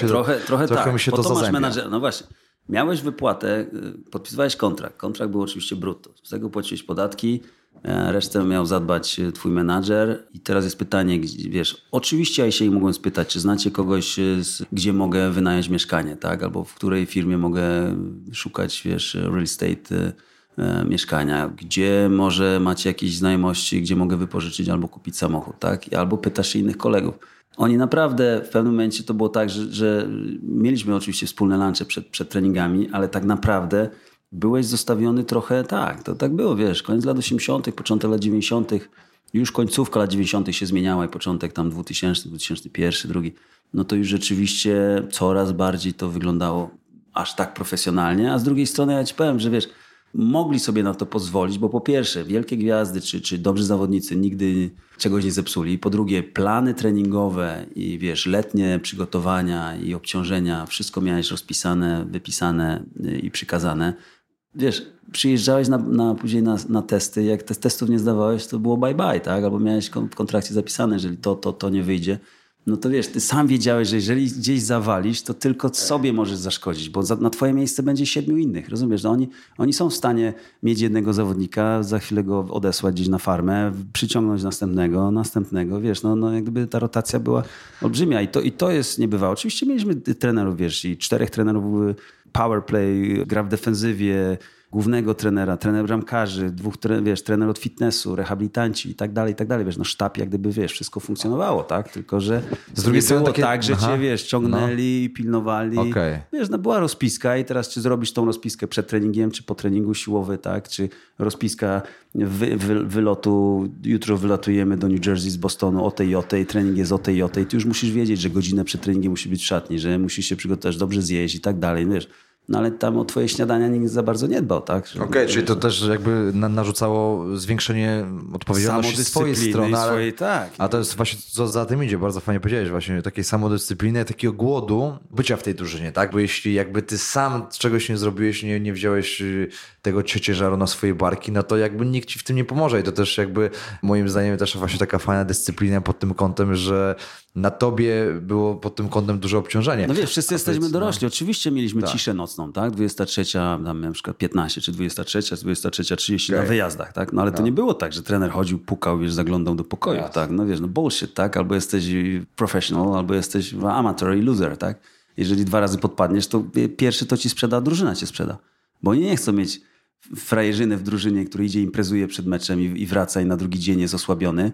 trochę mi się to zazębia. No właśnie. Miałeś wypłatę, podpisywałeś kontrakt. Kontrakt był oczywiście brutto. Z tego płaciłeś podatki, resztę miał zadbać twój menadżer. I teraz jest pytanie, wiesz, oczywiście ja się mogłem spytać, czy znacie kogoś, gdzie mogę wynająć mieszkanie, tak? Albo w której firmie mogę szukać, wiesz, real estate mieszkania, gdzie może macie jakieś znajomości, gdzie mogę wypożyczyć albo kupić samochód, tak? Albo pytasz się innych kolegów. Oni naprawdę w pewnym momencie to było tak, że mieliśmy oczywiście wspólne lunche przed treningami, ale tak naprawdę byłeś zostawiony trochę tak. To tak było, wiesz, koniec lat 80., początek lat 90., już końcówka lat 90. się zmieniała i początek tam 2000, 2001, 2002. No to już rzeczywiście coraz bardziej to wyglądało aż tak profesjonalnie, a z drugiej strony ja ci powiem, że wiesz, mogli sobie na to pozwolić, bo po pierwsze wielkie gwiazdy czy dobrzy zawodnicy nigdy czegoś nie zepsuli. Po drugie plany treningowe i wiesz, letnie przygotowania i obciążenia, wszystko miałeś rozpisane, wypisane i przykazane. Wiesz, przyjeżdżałeś później na testy, jak testów nie zdawałeś, to było bye, tak? Albo miałeś w kontrakcie zapisane, jeżeli to nie wyjdzie. No to wiesz, ty sam wiedziałeś, że jeżeli gdzieś zawalisz, to tylko sobie możesz zaszkodzić, bo na twoje miejsce będzie 7 innych, rozumiesz? No oni są w stanie mieć jednego zawodnika, za chwilę go odesłać gdzieś na farmę, przyciągnąć następnego, wiesz, no jak gdyby ta rotacja była olbrzymia i to jest niebywałe. Oczywiście mieliśmy trenerów, wiesz, i 4 trenerów power play, gra w defensywie, głównego trenera, trener bramkarzy, 2 trener od fitnessu, rehabilitanci i tak dalej, wiesz, no sztab jak gdyby, wiesz, wszystko funkcjonowało, tak? Tylko, że z drugiej strony takie... tak, że cię, wiesz, ciągnęli, pilnowali. Okay. Wiesz, no była rozpiska i teraz czy zrobisz tą rozpiskę przed treningiem, czy po treningu siłowy, tak? Czy rozpiska wylotu, jutro wylatujemy do New Jersey z Bostonu o tej, trening jest o tej, ty już musisz wiedzieć, że godzinę przed treningiem musi być w szatni, że musisz się przygotować, dobrze zjeść i tak dalej, wiesz. no ale tam o twoje śniadania nikt za bardzo nie dbał, tak? Okej, czyli to też jakby narzucało zwiększenie odpowiedzialności z swojej strony. Ale, tak. A to jest właśnie, co za tym idzie, bardzo fajnie powiedziałeś, właśnie takiej samodyscypliny, takiego głodu bycia w tej drużynie, tak? Bo jeśli jakby ty sam czegoś nie zrobiłeś, nie wziąłeś tego ciężaru na swoje barki, no to jakby nikt ci w tym nie pomoże i to też jakby moim zdaniem też właśnie taka fajna dyscyplina pod tym kątem, że na tobie było pod tym kątem duże obciążenie. No wiesz, wszyscy jesteśmy dorośli. Oczywiście mieliśmy ciszę nocną, tak? 23, tam na przykład 15, czy 23, 23:30 na wyjazdach, tak? No ale to nie było tak, że trener chodził, pukał, wiesz, zaglądał do pokoju, tak? No wiesz, no bullshit, tak? Albo jesteś professional, albo jesteś amateur i loser, tak? Jeżeli 2 razy podpadniesz, to pierwszy to ci sprzeda, drużyna cię sprzeda. Bo oni nie chcą mieć frajerzynę w drużynie, który idzie, imprezuje przed meczem i wraca i na drugi dzień jest osłabiony.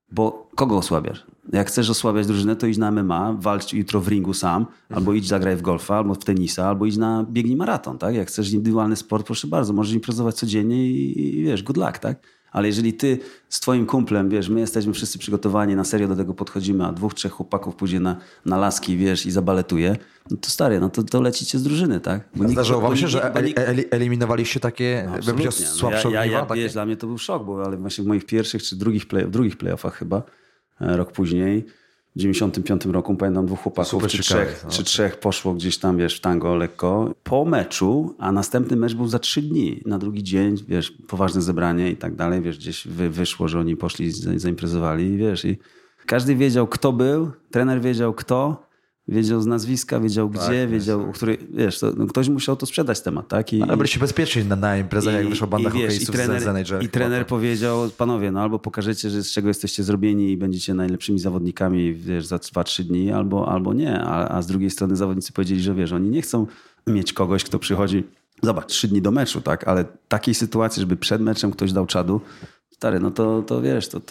Bo kogo osłabiasz? Jak chcesz osłabiać drużynę, to idź na MMA, walcz jutro w ringu sam, albo idź zagraj w golfa, albo w tenisa, albo idź na biegnij maraton, tak? Jak chcesz indywidualny sport, proszę bardzo, możesz imprezować codziennie i wiesz, good luck, tak? Ale jeżeli ty z twoim kumplem, wiesz, my jesteśmy wszyscy przygotowani, na serio do tego podchodzimy, a 2-3 chłopaków pójdzie na laski, wiesz, i zabaletuje, no to stary, no to lecicie z drużyny, tak? Zdarzyło wam się, że eliminowaliście takie, bym powiedział, słabsze ogniwa? Wiesz, dla mnie to był szok, bo ale właśnie w moich pierwszych czy drugich playoffach chyba, rok później, w 95 roku, pamiętam 2 chłopaków czy 3 poszło gdzieś tam, wiesz, w tango lekko po meczu, a następny mecz był za 3 dni. Na drugi dzień, wiesz, poważne zebranie i tak dalej, wiesz, gdzieś wyszło, że oni poszli, zaimprezowali, wiesz, i każdy wiedział, kto był, trener wiedział, kto, wiedział z nazwiska, wiedział gdzie, wiedział, który, wiesz, to, no, ktoś musiał to sprzedać temat, tak? Ale byliście bezpieczni na imprezach, jak wyszła banda hokeistów z NHL. I trener powiedział, panowie, no albo pokażecie, że z czego jesteście zrobieni i będziecie najlepszymi zawodnikami, wiesz, za 2-3 dni, albo nie. A z drugiej strony zawodnicy powiedzieli, że wiesz, oni nie chcą mieć kogoś, kto przychodzi, zobacz, 3 dni do meczu, tak? Ale takiej sytuacji, żeby przed meczem ktoś dał czadu, stary, no to wiesz, to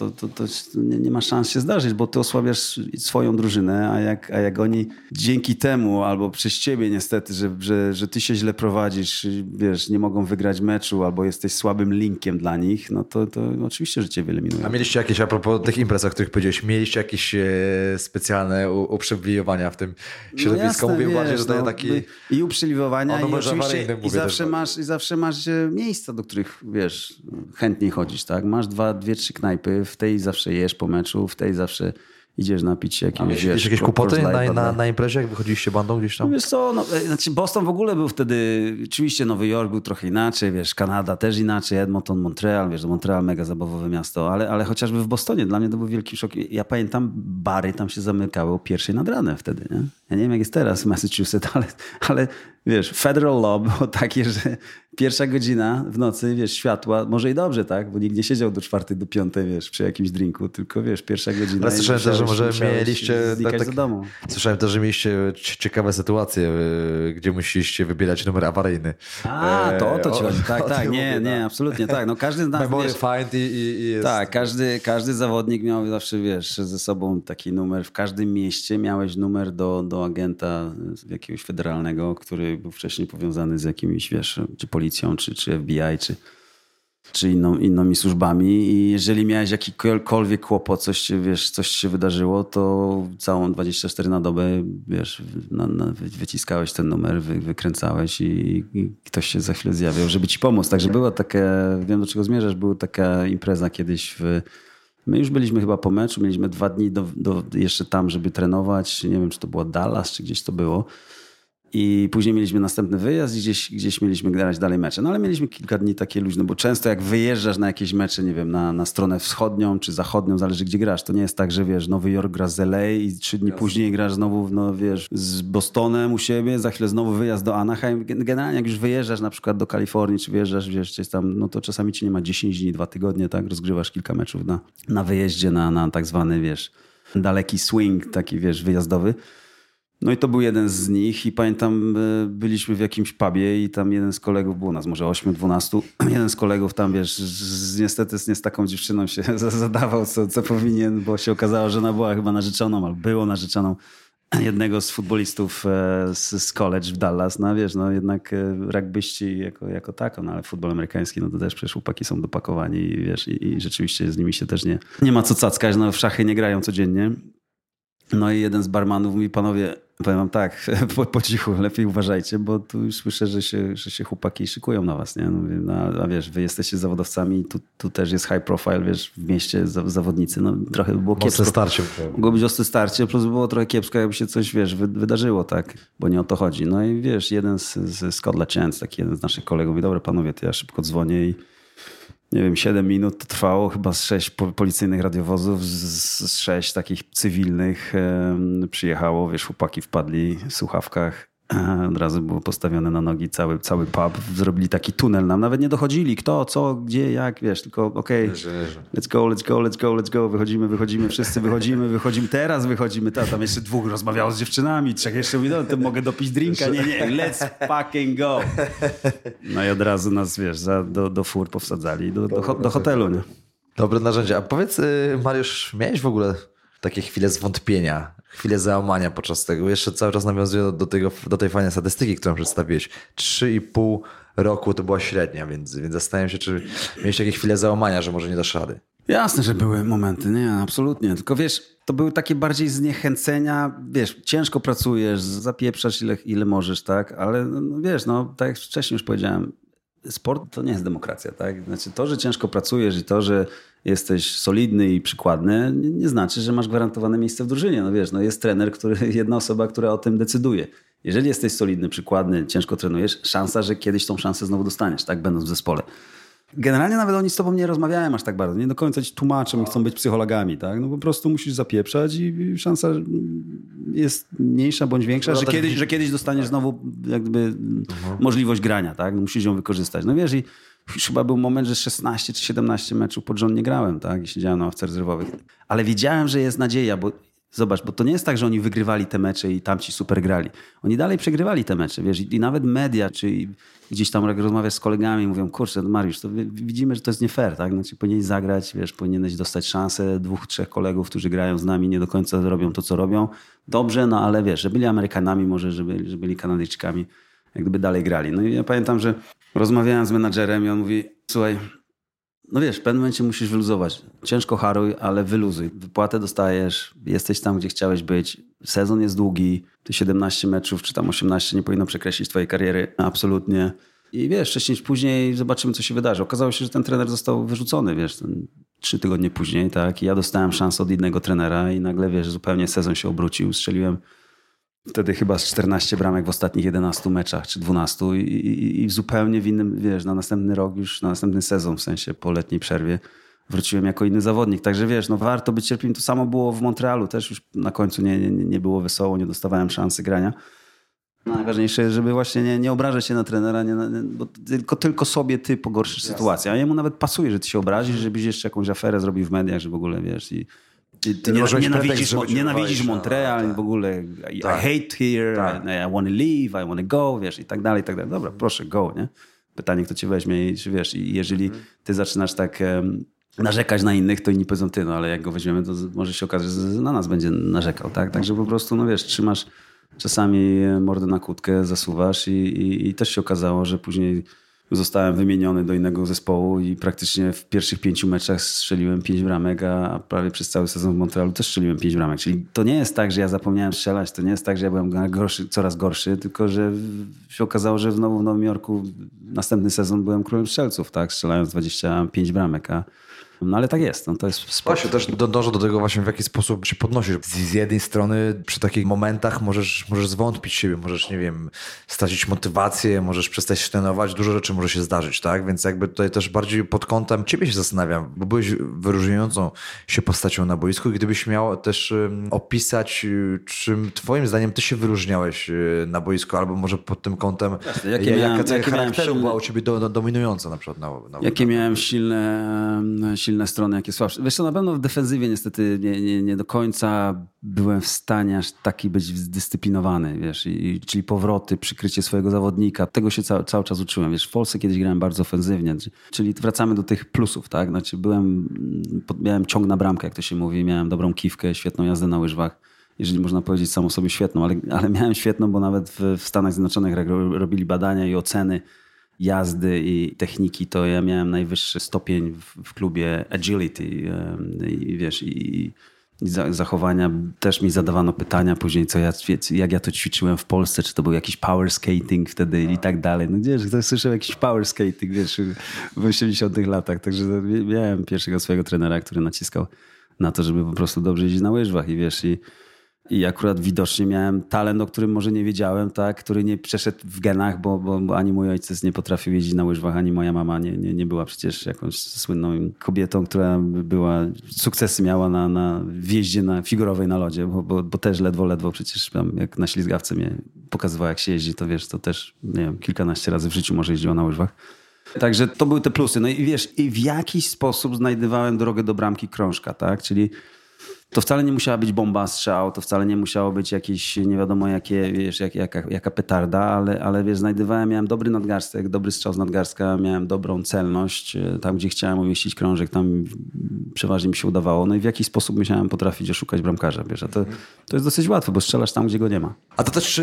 nie ma szans się zdarzyć, bo ty osłabiasz swoją drużynę, a jak oni dzięki temu albo przez ciebie niestety, że ty się źle prowadzisz, wiesz, nie mogą wygrać meczu albo jesteś słabym linkiem dla nich, no to oczywiście, że cię wyeliminują. A mieliście jakieś, a propos tych imprez, o których powiedziałeś, mieliście jakieś specjalne uprzywilejowania w tym środowisku? No jasne, mówię bardziej, że to taki... I uprzywilejowania i oczywiście i zawsze masz miejsca, do których, wiesz, chętniej chodzisz, tak? Masz 2-3 knajpy, w tej zawsze jesz po meczu, w tej zawsze idziesz napić się jakieś... Wiesz, jakieś kłopoty na imprezie, jak wychodziliście bandą gdzieś tam? No wiesz co, znaczy Boston w ogóle był wtedy, oczywiście Nowy Jork był trochę inaczej, wiesz, Kanada też inaczej, Edmonton, Montreal, wiesz, Montreal mega zabawowe miasto, ale chociażby w Bostonie dla mnie to był wielki szok. Ja pamiętam, bary tam się zamykały o 1:00 nad ranem wtedy, nie? Ja nie wiem jak jest teraz w Massachusetts, ale wiesz, federal law było takie, że 1:00 godzina w nocy, wiesz, światła, może i dobrze, tak? Bo nikt nie siedział do 4 do 5, wiesz, przy jakimś drinku, tylko wiesz, 1:00 godzina. Ale słyszałem też, że może mieliście... do domu. Słyszałem też, że mieliście ciekawe sytuacje, gdzie musieliście wybierać numer awaryjny. To o to ci chodzi. Tak, nie, absolutnie tak. No każdy z nas... Memory find i jest... Tak, każdy zawodnik miał zawsze, wiesz, ze sobą taki numer. W każdym mieście miałeś numer do agenta jakiegoś federalnego, który był wcześniej powiązany z jakimiś, wiesz, czy policją, czy FBI, czy innymi służbami i jeżeli miałeś jakikolwiek kłopot, coś się wydarzyło, to całą 24 na dobę, wiesz, wyciskałeś ten numer, wykręcałeś i ktoś się za chwilę zjawiał, żeby ci pomóc. Także była taka, wiem do czego zmierzasz, była taka impreza kiedyś my już byliśmy chyba po meczu, mieliśmy 2 dni jeszcze tam, żeby trenować. Nie wiem, czy to było Dallas, czy gdzieś to było. I później mieliśmy następny wyjazd i gdzieś mieliśmy grać dalej mecze. No ale mieliśmy kilka dni takie luźne, bo często jak wyjeżdżasz na jakieś mecze, nie wiem, na stronę wschodnią czy zachodnią, zależy gdzie grasz. To nie jest tak, że wiesz, Nowy Jork gra z LA i 3 dni później grasz znowu, no wiesz, z Bostonem u siebie, za chwilę znowu wyjazd do Anaheim. Generalnie jak już wyjeżdżasz na przykład do Kalifornii, czy wyjeżdżasz, wiesz, gdzieś tam, no to czasami ci nie ma 10 dni, 2 tygodnie, tak? Rozgrywasz kilka meczów na wyjeździe, na tak zwany, wiesz, daleki swing, taki, wiesz, wyjazdowy. No i to był jeden z nich i pamiętam, byliśmy w jakimś pubie i tam jeden z kolegów, było nas może 8-12, jeden z kolegów tam, wiesz, niestety z taką dziewczyną się zadawał, co powinien, bo się okazało, że ona była chyba narzeczoną, albo było narzeczoną jednego z futbolistów z college w Dallas. No wiesz, no jednak rugbyści jako tako, no ale futbol amerykański, no to też przecież chłopaki są dopakowani i wiesz, i rzeczywiście z nimi się też nie ma co cackać, no w szachy nie grają codziennie. No i jeden z barmanów mówi, panowie, Powiem wam tak, po cichu, lepiej uważajcie, bo tu już słyszę, że się chłopaki szykują na was, nie? No, mówię, no, a wiesz, wy jesteście zawodowcami, tu też jest high profile, wiesz, w mieście zawodnicy, no trochę by było kiepsko. Starcie. Mogło być ostre starcie, plus by było trochę kiepsko, jakby się coś, wiesz, wydarzyło, tak? Bo nie o to chodzi. No i wiesz, jeden z Scott LaChance, taki jeden z naszych kolegów mówi, dobra panowie, to ja szybko dzwonię i nie wiem, 7 minut to trwało, chyba z 6 policyjnych radiowozów, z 6 takich cywilnych przyjechało, wiesz, chłopaki wpadli w słuchawkach, od razu było postawione na nogi cały pub, zrobili taki tunel nam, nawet nie dochodzili, kto, co, gdzie, jak, wiesz, tylko okej, let's go, wychodzimy, wszyscy wychodzimy, teraz wychodzimy, tam jeszcze 2 rozmawiało z dziewczynami, 3 jeszcze mówi, no to mogę dopić drinka, nie, let's fucking go. No i od razu nas, wiesz, do fur powsadzali, do hotelu, nie? Dobre narzędzie. A powiedz, Mariusz, miałeś w ogóle takie chwile zwątpienia, chwile załamania podczas tego? Jeszcze cały czas nawiązuję do tej fajnej statystyki, którą przedstawiłeś. 3,5 roku to była średnia, więc zastanawiam się, czy miałeś jakieś chwile załamania, że może nie dasz rady. Jasne, że były momenty, nie, absolutnie. Tylko wiesz, to były takie bardziej zniechęcenia, wiesz, ciężko pracujesz, zapieprzasz ile możesz, tak? Ale no, wiesz, no tak jak wcześniej już powiedziałem, sport to nie jest demokracja, tak? Znaczy to, że ciężko pracujesz i to, że jesteś solidny i przykładny, nie znaczy, że masz gwarantowane miejsce w drużynie. No wiesz, no jest trener, jedna osoba, która o tym decyduje. Jeżeli jesteś solidny, przykładny, ciężko trenujesz, szansa, że kiedyś tą szansę znowu dostaniesz, tak? Będąc w zespole. Generalnie nawet oni z tobą nie rozmawiają aż tak bardzo. Nie do końca ci tłumaczą i chcą być psychologami, tak? No po prostu musisz zapieprzać i szansa jest mniejsza bądź większa, że kiedyś dostaniesz znowu jakby możliwość grania, tak? No musisz ją wykorzystać. No wiesz, i już chyba był moment, że 16 czy 17 meczów pod rząd nie grałem, tak? I siedziałem na ławce rezerwowych. Ale wiedziałem, że jest nadzieja, bo zobacz, bo to nie jest tak, że oni wygrywali te mecze i tamci super grali. Oni dalej przegrywali te mecze, wiesz, i nawet media, czy gdzieś tam jak rozmawiasz z kolegami, mówią, kurczę, Mariusz, to widzimy, że to jest nie fair, tak? Znaczy powinieneś zagrać, wiesz, powinieneś dostać szansę 2-3 kolegów, którzy grają z nami, nie do końca robią to, co robią. Dobrze, no ale wiesz, że byli Amerykanami, może, że byli Kanadyjczykami, jak gdyby dalej grali. No i ja pamiętam, że rozmawiałem z menadżerem i on mówi, słuchaj, no wiesz, w pewnym momencie musisz wyluzować. Ciężko haruj, ale wyluzuj. Wypłatę dostajesz, jesteś tam, gdzie chciałeś być. Sezon jest długi. Ty 17 meczów, czy tam 18 nie powinno przekreślić twojej kariery. Absolutnie. I wiesz, wcześniej czy później zobaczymy, co się wydarzy. Okazało się, że ten trener został wyrzucony, wiesz, 3 tygodnie później, tak? I ja dostałem szansę od innego trenera i nagle, wiesz, zupełnie sezon się obrócił. Strzeliłem wtedy chyba z 14 bramek w ostatnich 11 meczach, czy 12 i zupełnie w innym, wiesz, na następny rok już, na następny sezon, w sensie po letniej przerwie wróciłem jako inny zawodnik. Także wiesz, no warto być cierpliwym. To samo było w Montrealu. Też już na końcu nie było wesoło, nie dostawałem szansy grania. Najważniejsze, żeby właśnie nie obrażać się na trenera, bo tylko sobie ty pogorszysz sytuację. A jemu nawet pasuje, że ty się obrazisz, żebyś jeszcze jakąś aferę zrobił w mediach, że w ogóle, wiesz... Ty nienawidzisz Montreal, w ogóle I hate here, I want to leave, I want to go, wiesz, i tak dalej, i tak dalej. Dobra, proszę, go, nie? Pytanie, kto cię weźmie i czy wiesz, i jeżeli ty zaczynasz tak narzekać na innych, to inni powiedzą ty, no ale jak go weźmiemy, to może się okazać, że na nas będzie narzekał, tak? Także po prostu, no wiesz, trzymasz czasami mordę na kłódkę, zasuwasz i też się okazało, że później zostałem wymieniony do innego zespołu i praktycznie w pierwszych 5 meczach strzeliłem 5 bramek, a prawie przez cały sezon w Montrealu też strzeliłem 5 bramek. Czyli to nie jest tak, że ja zapomniałem strzelać, to nie jest tak, że ja byłem coraz gorszy, tylko że się okazało, że znowu w Nowym Jorku następny sezon byłem królem strzelców, tak, strzelając 25 bramek, no ale tak jest, no to jest sport. Właśnie, też dążę do tego właśnie, w jaki sposób się podnosisz. Z jednej strony przy takich momentach możesz zwątpić siebie, możesz, nie wiem, stracić motywację, możesz przestać się trenować, dużo rzeczy może się zdarzyć, tak? Więc jakby tutaj też bardziej pod kątem ciebie się zastanawiam, bo byłeś wyróżniającą się postacią na boisku i gdybyś miał też opisać, czym twoim zdaniem ty się wyróżniałeś na boisku, albo może pod tym kątem, jaka cecha charakteru była u ciebie dominująca na przykład jakie miałem silne strony, jakie słabsze. Wiesz co, na pewno w defensywie niestety nie do końca byłem w stanie aż taki być zdyscyplinowany, wiesz, czyli powroty, przykrycie swojego zawodnika. Tego się cały czas uczyłem. Wiesz, w Polsce kiedyś grałem bardzo ofensywnie, czyli wracamy do tych plusów, tak? Znaczy miałem ciąg na bramkę, jak to się mówi, miałem dobrą kiwkę, świetną jazdę na łyżwach. Jeżeli można powiedzieć samo sobie świetną, ale miałem świetną, bo nawet w Stanach Zjednoczonych jak robili badania i oceny jazdy i techniki, to ja miałem najwyższy stopień w klubie agility i wiesz, i zachowania. Też mi zadawano pytania później, jak ja to ćwiczyłem w Polsce, czy to był jakiś power skating wtedy i tak dalej. No gdzież ktoś słyszał jakiś power skating, wiesz, w 80 latach. Także miałem pierwszego swojego trenera, który naciskał na to, żeby po prostu dobrze jeździć na łyżwach i wiesz, i akurat widocznie miałem talent, o którym może nie wiedziałem, tak, który nie przeszedł w genach, bo ani mój ojciec nie potrafił jeździć na łyżwach, ani moja mama nie była przecież jakąś słynną kobietą, która sukcesy miała w jeździe figurowej na lodzie, bo też ledwo przecież tam, jak na ślizgawce mnie pokazywała, jak się jeździ, to wiesz, to też nie wiem, kilkanaście razy w życiu może jeździła na łyżwach. Także to były te plusy. No i wiesz, i w jakiś sposób znajdowałem drogę do bramki krążka, tak, czyli to wcale nie musiała być bomba, strzał, to wcale nie musiało być jakieś nie wiadomo jakie, wiesz, jaka petarda, ale wiesz, miałem dobry nadgarstek, dobry strzał z nadgarstka, miałem dobrą celność. Tam, gdzie chciałem umieścić krążek, tam przeważnie mi się udawało. No i w jakiś sposób musiałem potrafić oszukać bramkarza, wiesz, a to jest dosyć łatwe, bo strzelasz tam, gdzie go nie ma. A to też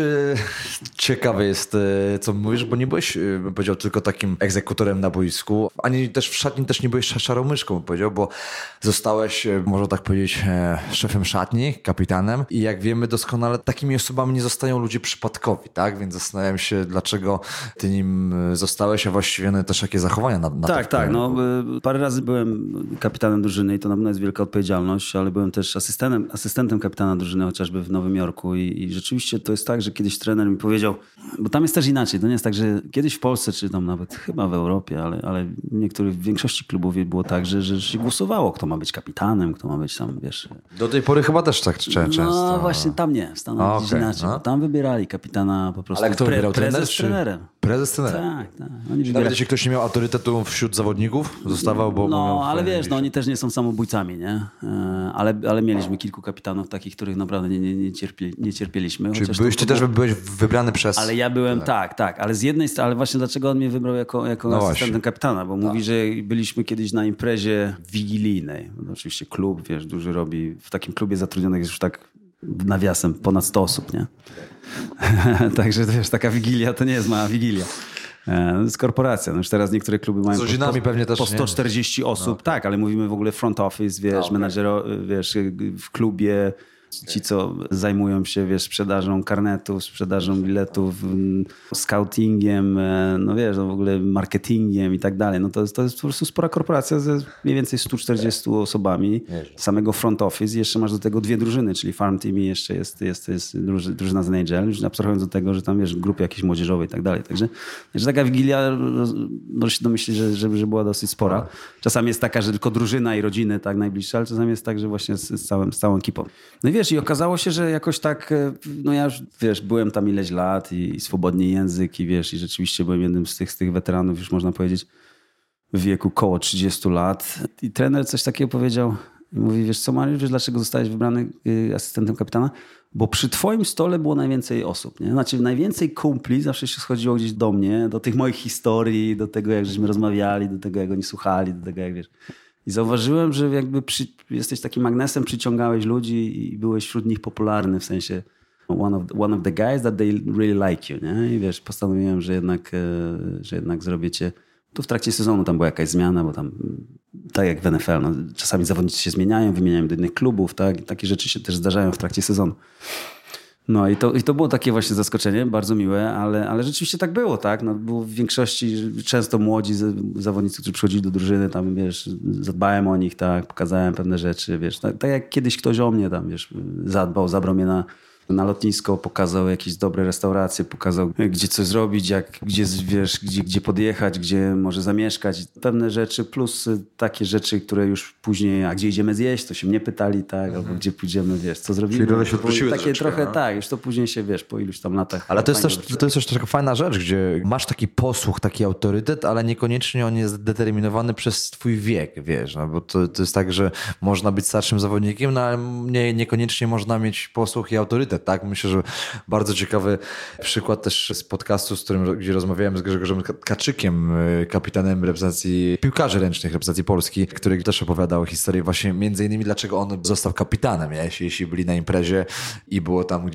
ciekawe jest, co mówisz, bo nie byłeś, bym powiedział, tylko takim egzekutorem na boisku, ani też w szatni też nie byłeś szarą myszką, bym powiedział, bo zostałeś, można tak powiedzieć, szefem szatni, kapitanem i jak wiemy doskonale, takimi osobami nie zostają ludzie przypadkowi, tak? Więc zastanawiam się, dlaczego ty nim zostałeś, a właściwie też jakie zachowania na Tak. No, parę razy byłem kapitanem drużyny i to na pewno jest wielka odpowiedzialność, ale byłem też asystentem kapitana drużyny, chociażby w Nowym Jorku i rzeczywiście to jest tak, że kiedyś trener mi powiedział, bo tam jest też inaczej, to nie jest tak, że kiedyś w Polsce, czy tam nawet chyba w Europie, ale w większości klubów było tak, że się głosowało, kto ma być kapitanem, kto ma być tam, wiesz... Do tej pory chyba też tak często. No właśnie tam nie, w Stanach gdzieś inaczej. No. Tam wybierali kapitana po prostu. Ale kto wybierał? Prezes z trenerem. Prezes z trenerem? Tak. Nawet jeśli ktoś nie miał autorytetu wśród zawodników, zostawał, bo miał... ale wiesz, oni też nie są samobójcami, nie? Ale mieliśmy kilku kapitanów takich, których naprawdę nie cierpieliśmy. Czyli byłeś wybrany przez... Ale ja byłem, tak. Ale z jednej strony, ale właśnie dlaczego on mnie wybrał jako asystentem kapitana? Bo mówi, że byliśmy kiedyś na imprezie wigilijnej. No, oczywiście klub, wiesz, duży robi. W takim klubie zatrudnionych jest już tak nawiasem ponad 100 osób, nie? Także wiesz, taka wigilia to nie jest mała wigilia. To jest korporacja. No już teraz niektóre kluby mają po 140 osób. Tak, ale mówimy w ogóle front office, wiesz, menadżerowie, wiesz, w klubie. Ci, co zajmują się, wiesz, sprzedażą karnetów, sprzedażą biletów, scoutingiem, no wiesz, no w ogóle marketingiem i tak dalej. No to jest po prostu spora korporacja ze mniej więcej 140 osobami, samego front office. Jeszcze masz do tego dwie drużyny, czyli farm team i jeszcze jest drużyna z NHL, już abstrahując do tego, że tam, wiesz, grupy jakieś młodzieżowe i tak dalej. Także taka wigilia, może się domyślić, że była dosyć spora. Czasami jest taka, że tylko drużyna i rodziny tak najbliższe, ale czasami jest tak, że właśnie z całą ekipą. No i wiesz, i okazało się, że jakoś tak, no ja już, wiesz, byłem tam ileś lat i swobodny język i wiesz, i rzeczywiście byłem jednym z tych weteranów, już można powiedzieć, w wieku koło 30 lat. I trener coś takiego powiedział i mówi, wiesz co, Mariusz, wiesz dlaczego zostałeś wybrany asystentem kapitana? Bo przy twoim stole było najwięcej osób, nie? Znaczy najwięcej kumpli zawsze się schodziło gdzieś do mnie, do tych moich historii, do tego, jak żeśmy rozmawiali, do tego, jak oni słuchali, do tego, jak wiesz... I zauważyłem, że jakby jesteś takim magnesem, przyciągałeś ludzi i byłeś wśród nich popularny, w sensie one of the guys that they really like you, nie? I wiesz, postanowiłem, że jednak zrobię cię... Tu w trakcie sezonu tam była jakaś zmiana, bo tam tak jak w NFL, no, czasami zawodnicy się zmieniają, wymieniają do innych klubów, tak? I takie rzeczy się też zdarzają w trakcie sezonu. No i to było takie właśnie zaskoczenie, bardzo miłe, ale rzeczywiście tak było, tak? No, było w większości często młodzi zawodnicy, którzy przychodzili do drużyny, tam, wiesz, zadbałem o nich, tak? Pokazałem pewne rzeczy, wiesz, tak jak kiedyś ktoś o mnie tam, wiesz, zadbał, zabrał mnie na lotnisko, pokazał jakieś dobre restauracje, pokazał, gdzie coś zrobić, gdzie podjechać, gdzie może zamieszkać. Pewne rzeczy, plus takie rzeczy, które już później, a gdzie idziemy zjeść, to się mnie pytali, tak, albo gdzie pójdziemy, wiesz, co zrobimy. Czyli się odprosiły takie trochę, no? Tak, już to później się, wiesz, po iluś tam latach. Ale to jest też taka fajna rzecz, gdzie masz taki posłuch, taki autorytet, ale niekoniecznie on jest determinowany przez twój wiek, wiesz, no bo to jest tak, że można być starszym zawodnikiem, no ale niekoniecznie można mieć posłuch i autorytet priorytet, tak? Myślę, że bardzo ciekawy przykład też z podcastu, gdzie rozmawiałem z Grzegorzem Kaczykiem, kapitanem reprezentacji piłkarzy ręcznych, reprezentacji Polski, który też opowiadał historię właśnie między innymi dlaczego on został kapitanem, nie? Jeśli byli na imprezie i było tam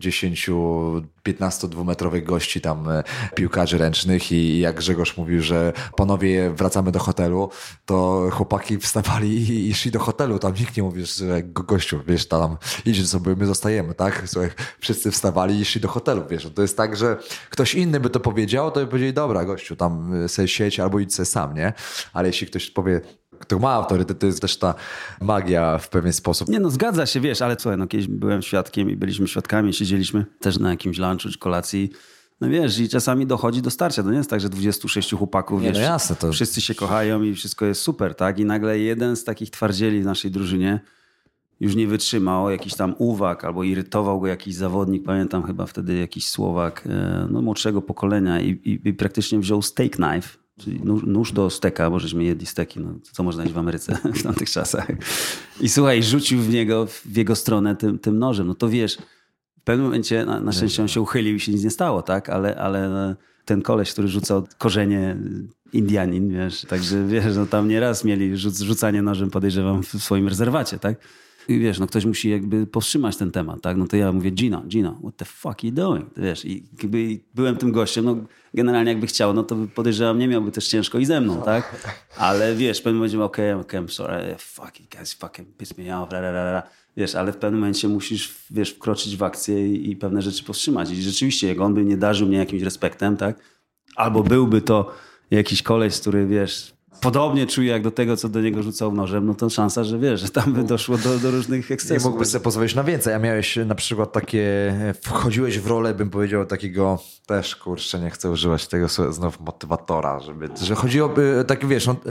10-15 dwumetrowych gości tam piłkarzy ręcznych i jak Grzegorz mówił, że panowie wracamy do hotelu, to chłopaki wstawali i szli do hotelu, tam nikt nie mówi, że gościu, wiesz, tam idzie sobie, my zostajemy, tak? Słuchaj, wszyscy wstawali i szli do hotelu, wiesz, to jest tak, że ktoś inny by to powiedział, to by powiedzieli, dobra gościu, tam sobie siedź albo idź sobie sam, nie? Ale jeśli ktoś powie, kto ma autorytet, to jest też ta magia w pewien sposób. Nie no, zgadza się, wiesz, ale słuchaj, no kiedyś byłem świadkiem i byliśmy świadkami, siedzieliśmy też na jakimś lunchu czy kolacji. No wiesz, i czasami dochodzi do starcia. To nie jest tak, że 26 chłopaków, wiesz, no jasne, to... wszyscy się kochają i wszystko jest super, tak? I nagle jeden z takich twardzieli w naszej drużynie już nie wytrzymał jakichś tam uwag albo irytował go jakiś zawodnik, pamiętam chyba wtedy jakiś Słowak, no młodszego pokolenia i praktycznie wziął steak knife, czyli nóż do steka, bo żeśmy jedli steki, no co można jeść w Ameryce w tamtych czasach. I słuchaj, rzucił w jego stronę tym nożem. No to wiesz, w pewnym momencie na szczęście on się uchylił i się nic nie stało, tak? Ale ten koleś, który rzucał korzenie, Indianin, wiesz, także wiesz, no tam nieraz mieli rzucanie nożem, podejrzewam, w swoim rezerwacie, tak? I wiesz, no ktoś musi jakby powstrzymać ten temat, tak? No to ja mówię, Gino, what the fuck you doing? Wiesz, i jakby byłem tym gościem, no generalnie jakby chciał, no to podejrzewam, nie miałby też ciężko i ze mną, tak? Ale wiesz, w pewnym momencie, okay, I'm sorry, fuck you guys, fucking piss me off, wiesz, ale w pewnym momencie musisz, wiesz, wkroczyć w akcję i pewne rzeczy powstrzymać. I rzeczywiście, jak on by nie darzył mnie jakimś respektem, tak? Albo byłby to jakiś koleś, który, wiesz, podobnie czuje jak do tego, co do niego rzucał nożem, no to szansa, że wiesz, że tam by doszło do różnych ekscesów. Nie mógłbyś sobie pozwolić na więcej. A miałeś na przykład takie, wchodziłeś w rolę, bym powiedział, takiego też, kurczę, nie chcę używać tego znów motywatora, że chodziłoby, tak wiesz, no,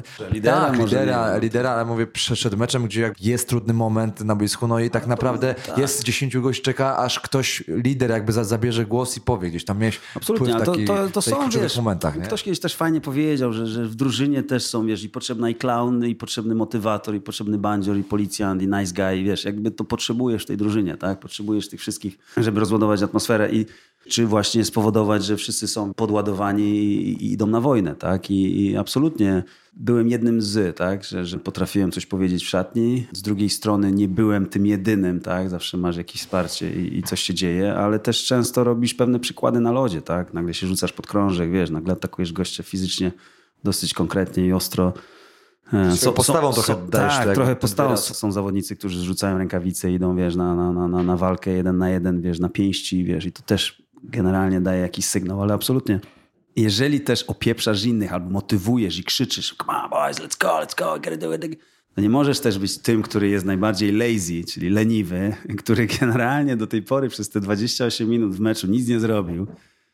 lidera, ale mówię, przed meczem, gdzie jak jest trudny moment na boisku, no i tak naprawdę jest 10 gości czeka, aż ktoś, lider jakby zabierze głos i powie gdzieś tam miałeś absolutnie, ale to są, wiesz, momentach, nie? Ktoś kiedyś też fajnie powiedział, że w drużynie też są, wiesz, i potrzebna i clown, i potrzebny motywator, i potrzebny bandzior, i policjant, i nice guy, wiesz, jakby to potrzebujesz w tej drużynie, tak? Potrzebujesz tych wszystkich, żeby rozładować atmosferę i czy właśnie spowodować, że wszyscy są podładowani i idą na wojnę, tak? I absolutnie byłem jednym z, tak? Że potrafiłem coś powiedzieć w szatni. Z drugiej strony nie byłem tym jedynym, tak? Zawsze masz jakieś wsparcie i coś się dzieje, ale też często robisz pewne przykłady na lodzie, tak? Nagle się rzucasz pod krążek, wiesz, nagle atakujesz gościa fizycznie dosyć konkretnie i ostro. Postawą trochę dajesz. Tak, trochę postawą. Są zawodnicy, którzy zrzucają rękawice i idą, wiesz, na walkę 1 na 1, wiesz, na pięści, wiesz, i to też generalnie daje jakiś sygnał, ale absolutnie. Jeżeli też opieprzasz innych albo motywujesz i krzyczysz, come on boys, let's go, gotta do it. To nie możesz też być tym, który jest najbardziej lazy, czyli leniwy, który generalnie do tej pory przez te 28 minut w meczu nic nie zrobił.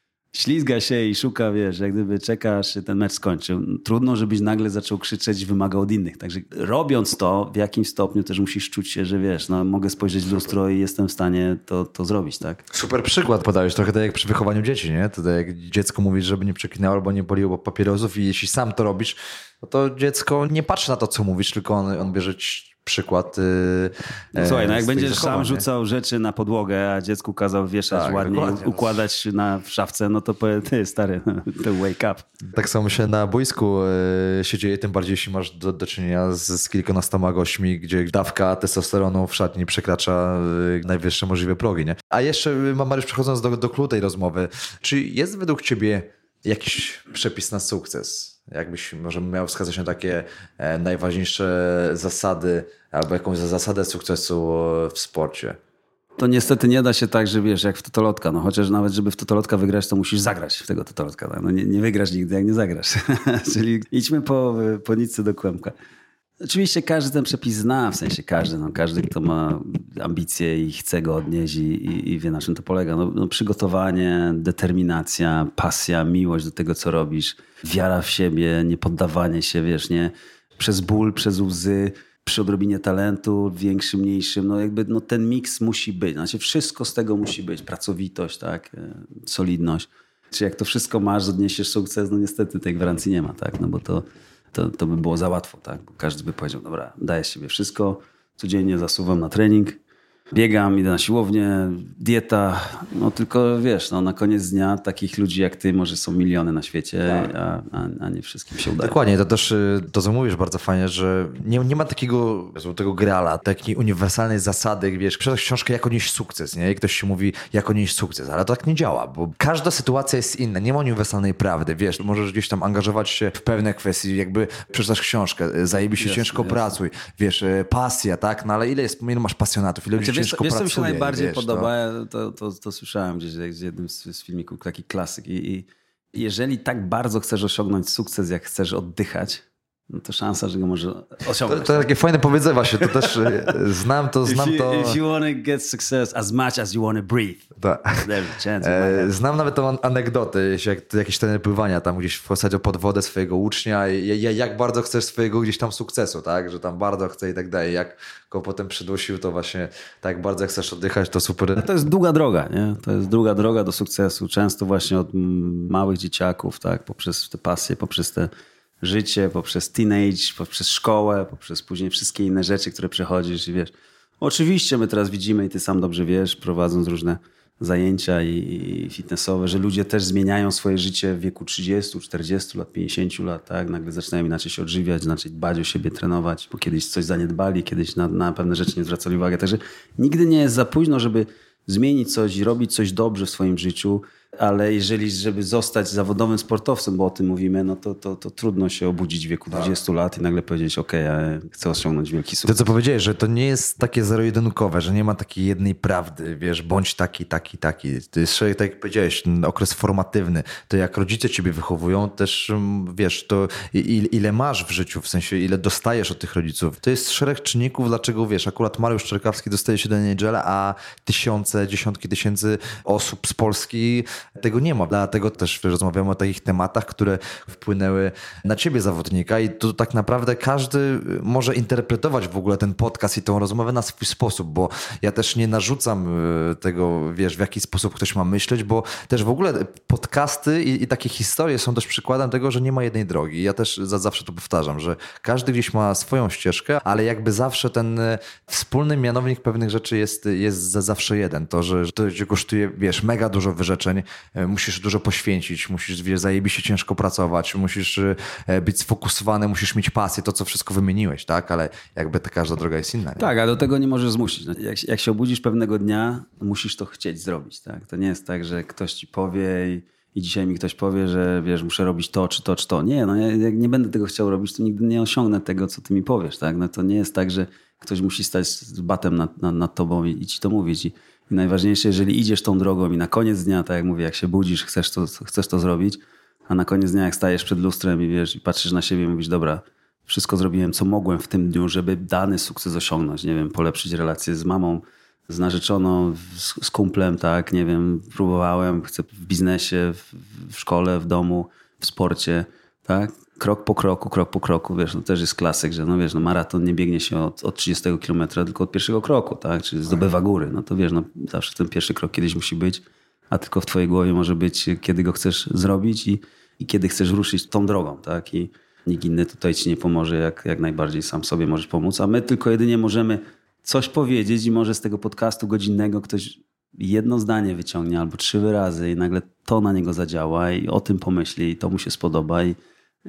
Ślizga się i szuka, wiesz, jak gdyby czeka, aż się ten mecz skończył. Trudno, żebyś nagle zaczął krzyczeć, wymagał od innych. Także robiąc to, w jakimś stopniu też musisz czuć się, że wiesz, no mogę spojrzeć w lustro i jestem w stanie to zrobić, tak? Super przykład podałeś, trochę tak jak przy wychowaniu dzieci, nie? To tak jak dziecku mówisz, żeby nie przeklinało albo nie paliło papierosów i jeśli sam to robisz, no to dziecko nie patrzy na to, co mówisz, tylko on bierze przykład. Słuchaj, no jak będziesz sam rzucał rzeczy na podłogę, a dziecku kazał wieszać tak, ładnie, układać w szafce, no to ty stary, to wake up. Tak samo się na boisku się dzieje, tym bardziej jeśli masz do czynienia z kilkunastoma gośćmi, gdzie dawka testosteronu w szatni przekracza najwyższe możliwe progi, nie? A jeszcze, Mariusz, przechodząc do clou tej rozmowy, czy jest według ciebie jakiś przepis na sukces? Jakbyś może miał wskazać na takie najważniejsze zasady albo jakąś zasadę sukcesu w sporcie? To niestety nie da się tak, że wiesz, jak w totolotka. No chociaż nawet, żeby w totolotka wygrać, to musisz zagrać w tego totolotka. Tak? No nie wygrasz nigdy, jak nie zagrasz. Czyli idźmy po nitce do kłębka. Oczywiście każdy ten przepis zna, w sensie każdy, kto ma ambicje i chce go odnieść i wie, na czym to polega. No, przygotowanie, determinacja, pasja, miłość do tego, co robisz, wiara w siebie, niepoddawanie się, wiesz, nie? Przez ból, przez łzy, przy odrobinie talentu, większym, mniejszym, no jakby no ten miks musi być. Znaczy wszystko z tego musi być. Pracowitość, tak? Solidność. Czy jak to wszystko masz, odniesiesz sukces, no niestety tej gwarancji nie ma, tak? No bo to by było za łatwo, tak? Bo każdy by powiedział, dobra, daję z siebie wszystko, codziennie zasuwam na trening, biegam, idę na siłownię, dieta, no tylko wiesz, no na koniec dnia takich ludzi jak ty może są miliony na świecie, a nie wszystkim się udaje. Dokładnie, to też to, co mówisz bardzo fajnie, że nie ma takiego złotego grala, takiej uniwersalnej zasady, wiesz, przeczytasz książkę Jak odnieść sukces, nie? I ktoś się mówi Jak odnieść sukces, ale to tak nie działa, bo każda sytuacja jest inna, nie ma uniwersalnej prawdy, wiesz, możesz gdzieś tam angażować się w pewne kwestie, jakby przeczytasz książkę, zajebiście ciężko pracuj, wiesz, pasja, tak? No ale ile masz pasjonatów, ile ludzi ciężko pracuje. Wiesz, co mi się najbardziej wiesz, podoba, to słyszałem gdzieś z jednym z filmików, taki klasyk. I jeżeli tak bardzo chcesz osiągnąć sukces, jak chcesz oddychać, no to szansa, że go może osiągnąć. To takie fajne powiedzenie właśnie, to też znam to. If you want to get success as much as you want to breathe. There's a chance. Znam nawet tą anegdotę, jakieś trener pływania, tam gdzieś wsadził pod wodę swojego ucznia i jak bardzo chcesz swojego gdzieś tam sukcesu, tak, że tam bardzo chce i tak dalej. Jak go potem przydusił, to właśnie tak bardzo jak chcesz oddychać, to super. No to jest długa droga, nie? To jest długa droga do sukcesu. Często właśnie od małych dzieciaków, tak, poprzez te pasje, poprzez te życie, poprzez teenage, poprzez szkołę, poprzez później wszystkie inne rzeczy, które przechodzisz i wiesz. Oczywiście my teraz widzimy i ty sam dobrze wiesz, prowadząc różne zajęcia i fitnessowe, że ludzie też zmieniają swoje życie w wieku 30, 40 lat, 50 lat, tak? Nagle zaczynają inaczej się odżywiać, inaczej dbać o siebie, trenować, bo kiedyś coś zaniedbali, kiedyś na pewne rzeczy nie zwracali uwagi. Także nigdy nie jest za późno, żeby zmienić coś i robić coś dobrze w swoim życiu, ale żeby zostać zawodowym sportowcem, bo o tym mówimy, no to trudno się obudzić w wieku 20 lat i nagle powiedzieć, okej, ja chcę osiągnąć wielki sukces. To, co powiedziałeś, że to nie jest takie zero-jedynkowe, że nie ma takiej jednej prawdy, wiesz, bądź taki. To jest, tak jak powiedziałeś, ten okres formatywny. To jak rodzice ciebie wychowują, też wiesz, to ile masz w życiu, w sensie ile dostajesz od tych rodziców. To jest szereg czynników, dlaczego, wiesz, akurat Mariusz Czerkawski dostaje się do Nigela, a dziesiątki tysięcy osób z Polski tego nie ma. Dlatego też rozmawiamy o takich tematach, które wpłynęły na ciebie, zawodnika, i tu tak naprawdę każdy może interpretować w ogóle ten podcast i tą rozmowę na swój sposób, bo ja też nie narzucam tego, wiesz, w jaki sposób ktoś ma myśleć, bo też w ogóle podcasty i takie historie są też przykładem tego, że nie ma jednej drogi. Ja też zawsze to powtarzam, że każdy gdzieś ma swoją ścieżkę, ale jakby zawsze ten wspólny mianownik pewnych rzeczy jest zawsze jeden. To, że to cię kosztuje, wiesz, mega dużo wyrzeczeń, musisz dużo poświęcić, musisz, wiesz, zajebiście ciężko pracować, musisz być sfokusowany, musisz mieć pasję, to co wszystko wymieniłeś, tak? Ale jakby ta każda droga jest inna. Nie? Tak, a do tego nie możesz zmusić. Jak się obudzisz pewnego dnia, musisz to chcieć zrobić, tak? To nie jest tak, że ktoś ci powie i dzisiaj mi ktoś powie, że wiesz, muszę robić to, czy to, czy to. Nie, no jak nie będę tego chciał robić, to nigdy nie osiągnę tego, co ty mi powiesz, tak? No to nie jest tak, że ktoś musi stać z batem nad tobą i ci to mówić. I najważniejsze, jeżeli idziesz tą drogą i na koniec dnia, tak jak mówię, jak się budzisz, chcesz to zrobić, a na koniec dnia jak stajesz przed lustrem i wiesz, i patrzysz na siebie i mówisz, dobra, wszystko zrobiłem, co mogłem w tym dniu, żeby dany sukces osiągnąć. Nie wiem, polepszyć relacje z mamą, z narzeczoną, z kumplem, tak, nie wiem, próbowałem, chcę w biznesie, w szkole, w domu, w sporcie, tak. Krok po kroku, wiesz, no też jest klasyk, że no wiesz, no maraton nie biegnie się od 30 kilometra, tylko od pierwszego kroku, tak, czyli zdobywa góry, no to wiesz, no zawsze ten pierwszy krok kiedyś musi być, a tylko w twojej głowie może być, kiedy go chcesz zrobić i kiedy chcesz ruszyć tą drogą, tak, i nikt inny tutaj ci nie pomoże, jak najbardziej sam sobie możesz pomóc, a my tylko jedynie możemy coś powiedzieć i może z tego podcastu godzinnego ktoś jedno zdanie wyciągnie albo 3 wyrazy i nagle to na niego zadziała i o tym pomyśli i to mu się spodoba i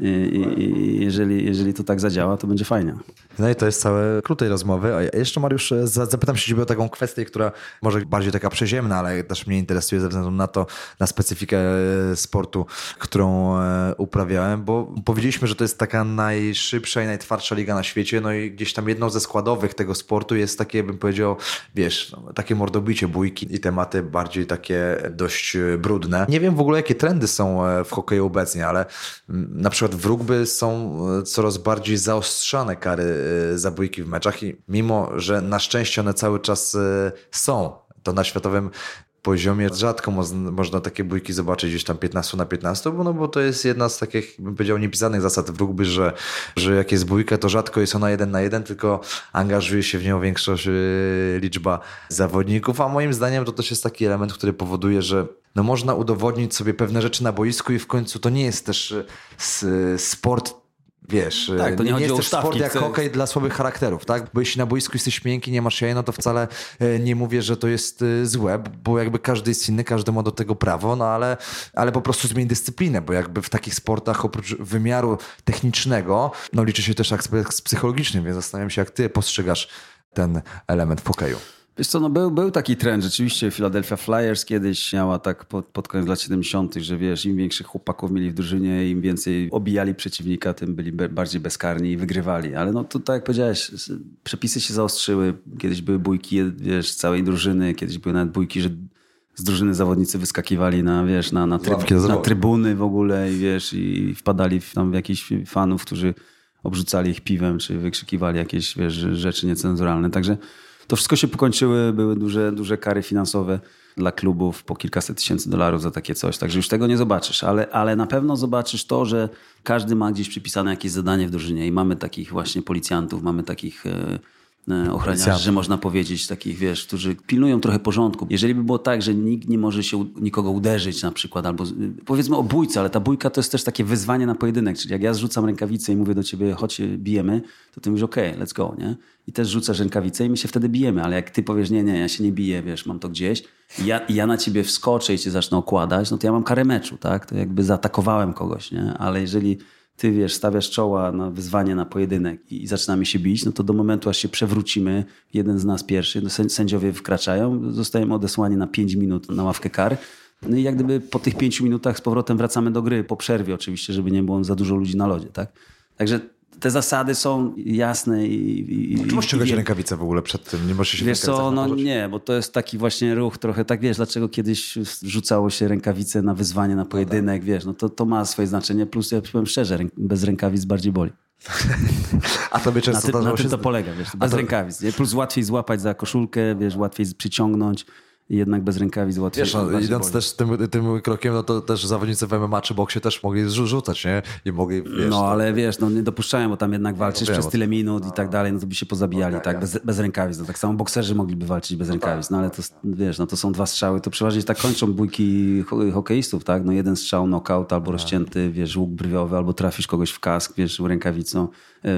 jeżeli to tak zadziała, to będzie fajnie. No i to jest całe klucz tej rozmowy. A jeszcze, Mariusz, zapytam się ciebie o taką kwestię, która może bardziej taka przeziemna, ale też mnie interesuje ze względu na specyfikę sportu, którą uprawiałem, bo powiedzieliśmy, że to jest taka najszybsza i najtwardsza liga na świecie, no i gdzieś tam jedną ze składowych tego sportu jest takie, bym powiedział, wiesz, takie mordobicie, bójki i tematy bardziej takie dość brudne. Nie wiem w ogóle, jakie trendy są w hokeju obecnie, ale na przykład w rugby są coraz bardziej zaostrzane kary za bójki w meczach i mimo, że na szczęście one cały czas są, to na światowym poziomie rzadko można takie bójki zobaczyć gdzieś tam 15-15, bo to jest jedna z takich, bym powiedział, niepisanych zasad w rugby, że jak jest bójka, to rzadko jest ona 1-1, tylko angażuje się w nią większość liczba zawodników, a moim zdaniem to też jest taki element, który powoduje, że no można udowodnić sobie pewne rzeczy na boisku i w końcu to nie jest też sport wiesz, Tak, to nie chodzi jest o też sport ustawki, jak hokej dla słabych charakterów, tak? Bo jeśli na boisku jesteś miękki, nie masz jaj, no to wcale nie mówię, że to jest złe, bo jakby każdy jest inny, każdy ma do tego prawo, no ale po prostu zmień dyscyplinę, bo jakby w takich sportach oprócz wymiaru technicznego, no liczy się też aspekt psychologiczny, więc zastanawiam się, jak ty postrzegasz ten element w hokeju. Wiesz co, no był taki trend, rzeczywiście Philadelphia Flyers kiedyś miała tak pod koniec lat 70., że wiesz, im większych chłopaków mieli w drużynie, im więcej obijali przeciwnika, tym byli bardziej bezkarni i wygrywali. Ale no to tak jak powiedziałeś, przepisy się zaostrzyły. Kiedyś były bójki, wiesz, całej drużyny, kiedyś były nawet bójki, że z drużyny zawodnicy wyskakiwali na trybuny w ogóle i wiesz, i wpadali tam w jakichś fanów, którzy obrzucali ich piwem, czy wykrzykiwali jakieś, wiesz, rzeczy niecenzuralne. Także to wszystko się pokończyły, były duże kary finansowe dla klubów, po kilkaset tysięcy dolarów za takie coś. Także już tego nie zobaczysz, ale na pewno zobaczysz to, że każdy ma gdzieś przypisane jakieś zadanie w drużynie i mamy takich właśnie policjantów, mamy takich ochroniarzy, że można powiedzieć, takich, wiesz, którzy pilnują trochę porządku. Jeżeli by było tak, że nikt nie może się nikogo uderzyć na przykład, albo powiedzmy o bójce, ale ta bójka to jest też takie wyzwanie na pojedynek, czyli jak ja zrzucam rękawicę i mówię do ciebie, chodź, bijemy, to ty mówisz, okej, let's go, nie? I też rzucasz rękawicę i my się wtedy bijemy, ale jak ty powiesz, nie, ja się nie biję, wiesz, mam to gdzieś i ja na ciebie wskoczę i cię zacznę okładać, no to ja mam karę meczu, tak? To jakby zaatakowałem kogoś, nie? Ale jeżeli ty, wiesz, stawiasz czoła na wyzwanie, na pojedynek i zaczynamy się bić, no to do momentu, aż się przewrócimy, jeden z nas pierwszy, sędziowie wkraczają, zostajemy odesłani na 5 minut na ławkę kar. No i jak gdyby po tych 5 minutach z powrotem wracamy do gry, po przerwie oczywiście, żeby nie było za dużo ludzi na lodzie, tak? Także te zasady są jasne i czy możesz ściągać rękawice w ogóle przed tym? Nie możesz się wiesz co, no nie, bo to jest taki właśnie ruch trochę, tak wiesz, dlaczego kiedyś rzucało się rękawice na wyzwanie, na pojedynek, wiesz, no to ma swoje znaczenie, plus ja powiem szczerze, bez rękawic bardziej boli. A tobie często zdarzało się... Na tym to polega, wiesz, bez rękawic, nie? Plus łatwiej złapać za koszulkę, wiesz, łatwiej przyciągnąć. I jednak bez rękawic łatwiej. Wiesz, no, idąc też tym krokiem, no to też zawodnicy w MMA czy boksie też mogli rzucać, nie? I mogli, wiesz, no ale wiesz, no nie dopuszczają, bo tam jednak walczysz przez tyle minut i tak dalej, no to by się pozabijali, tak, bez rękawic. No, tak samo bokserzy mogliby walczyć bez rękawic, no ale to, wiesz, no to są 2 strzały, to przeważnie tak kończą bójki hokeistów, tak? No 1 strzał, knockout albo rozcięty, wiesz, łuk brwiowy, albo trafisz kogoś w kask, wiesz, rękawicą,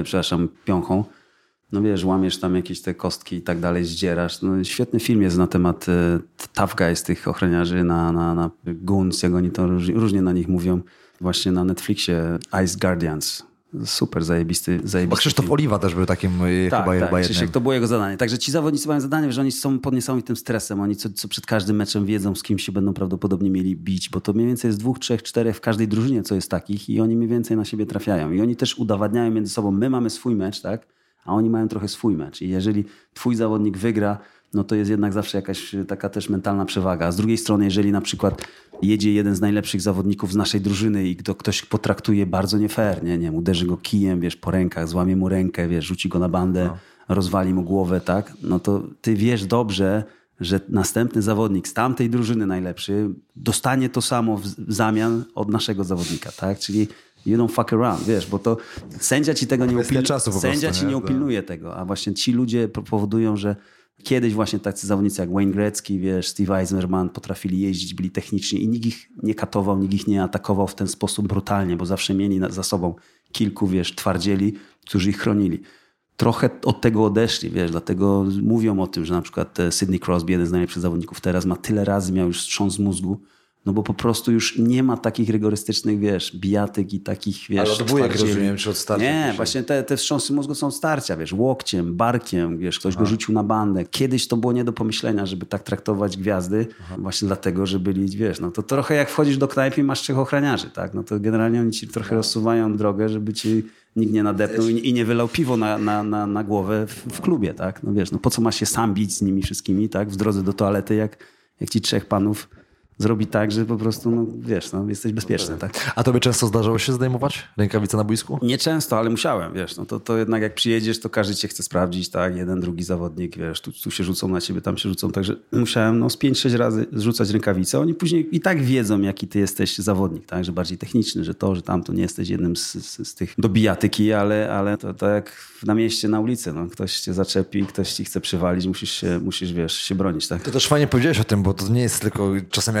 piąchą. No wiesz, łamiesz tam jakieś te kostki i tak dalej, zdzierasz. No, świetny film jest na temat Tough Guys, tych ochroniarzy na Goons, jak oni to różnie na nich mówią. Właśnie na Netflixie Ice Guardians. Super zajebisty Bo Krzysztof film. Oliwa też był takim chyba jednym. Krzysiek, to było jego zadanie. Także ci zawodnicy mają zadanie, że oni są pod niesamowitym stresem. Oni co przed każdym meczem wiedzą, z kim się będą prawdopodobnie mieli bić, bo to mniej więcej jest 2, 3, 4 w każdej drużynie, co jest takich i oni mniej więcej na siebie trafiają. I oni też udowadniają między sobą, my mamy swój mecz, tak? A oni mają trochę swój mecz. I jeżeli twój zawodnik wygra, no to jest jednak zawsze jakaś taka też mentalna przewaga. A z drugiej strony, jeżeli na przykład jedzie jeden z najlepszych zawodników z naszej drużyny i ktoś potraktuje bardzo nie fair, nie, uderzy go kijem, wiesz, po rękach, złamie mu rękę, wiesz, rzuci go na bandę, rozwali mu głowę, tak? No to ty wiesz dobrze, że następny zawodnik z tamtej drużyny najlepszy dostanie to samo w zamian od naszego zawodnika, tak? Czyli you don't fuck around, wiesz, bo to sędzia ci tego nie upilnuje. Sędzia ci nie upilnuje tego, a właśnie ci ludzie powodują, że kiedyś właśnie tacy zawodnicy jak Wayne Gretzky, wiesz, Steve Eisenman potrafili jeździć, byli techniczni i nikt ich nie katował, nikt ich nie atakował w ten sposób brutalnie, bo zawsze mieli za sobą kilku, wiesz, twardzieli, którzy ich chronili. Trochę od tego odeszli, wiesz, dlatego mówią o tym, że na przykład Sidney Crosby, jeden z najlepszych zawodników teraz, ma tyle razy miał już wstrząs mózgu, no bo po prostu już nie ma takich rygorystycznych, wiesz, bijatyk i takich, wiesz... Ale odbójek, jak rozumiem, czy od starcia? Nie, właśnie te wstrząsy mózgu są starcia, wiesz, łokciem, barkiem, wiesz, ktoś go rzucił na bandę. Kiedyś to było nie do pomyślenia, żeby tak traktować gwiazdy, właśnie dlatego, że byli, wiesz, no to trochę jak wchodzisz do knajpy i masz 3 ochraniarzy, tak? No to generalnie oni ci trochę rozsuwają drogę, żeby ci nikt nie nadepnął i nie wylał piwo na głowę w klubie, tak? No wiesz, no po co masz się sam bić z nimi wszystkimi, tak? W drodze do toalety, jak ci 3 panów zrobi tak, że po prostu, no wiesz, no, jesteś bezpieczny, tak? A tobie często zdarzało się zdejmować rękawice na boisku? Nie często, ale musiałem, wiesz, no to jednak jak przyjedziesz, to każdy cię chce sprawdzić, tak? Jeden, drugi zawodnik, wiesz, tu się rzucą na ciebie, tam się rzucą, także musiałem no z 5-6 razy zrzucać rękawice. Oni później i tak wiedzą, jaki ty jesteś zawodnik, tak? Że bardziej techniczny, że tamto nie jesteś jednym z tych do bijatyki, ale to jak na mieście, na ulicy, no. Ktoś cię zaczepi, ktoś ci chce przywalić, musisz, wiesz, się bronić, tak? To też fajnie powiedziałeś o tym, bo to nie jest tylko czasem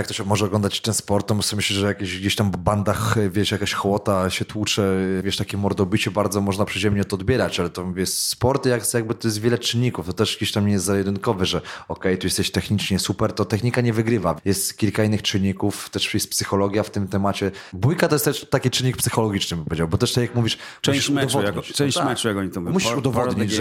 jak ktoś może oglądać ten sport, to sobie myślę, że jakieś gdzieś tam w bandach, wiesz, jakaś chłota się tłucze, wiesz, takie mordobicie bardzo można przyziemnie to odbierać, ale to mówię, sport jakby to jest wiele czynników, to też gdzieś tam nie jest zero-jedynkowe, że okej, tu jesteś technicznie super, to technika nie wygrywa. Jest kilka innych czynników, też jest psychologia w tym temacie. Bójka to jest też taki czynnik psychologiczny, bym powiedział, bo też tak jak mówisz, część meczu, jak oni to mówią. Musisz udowodnić,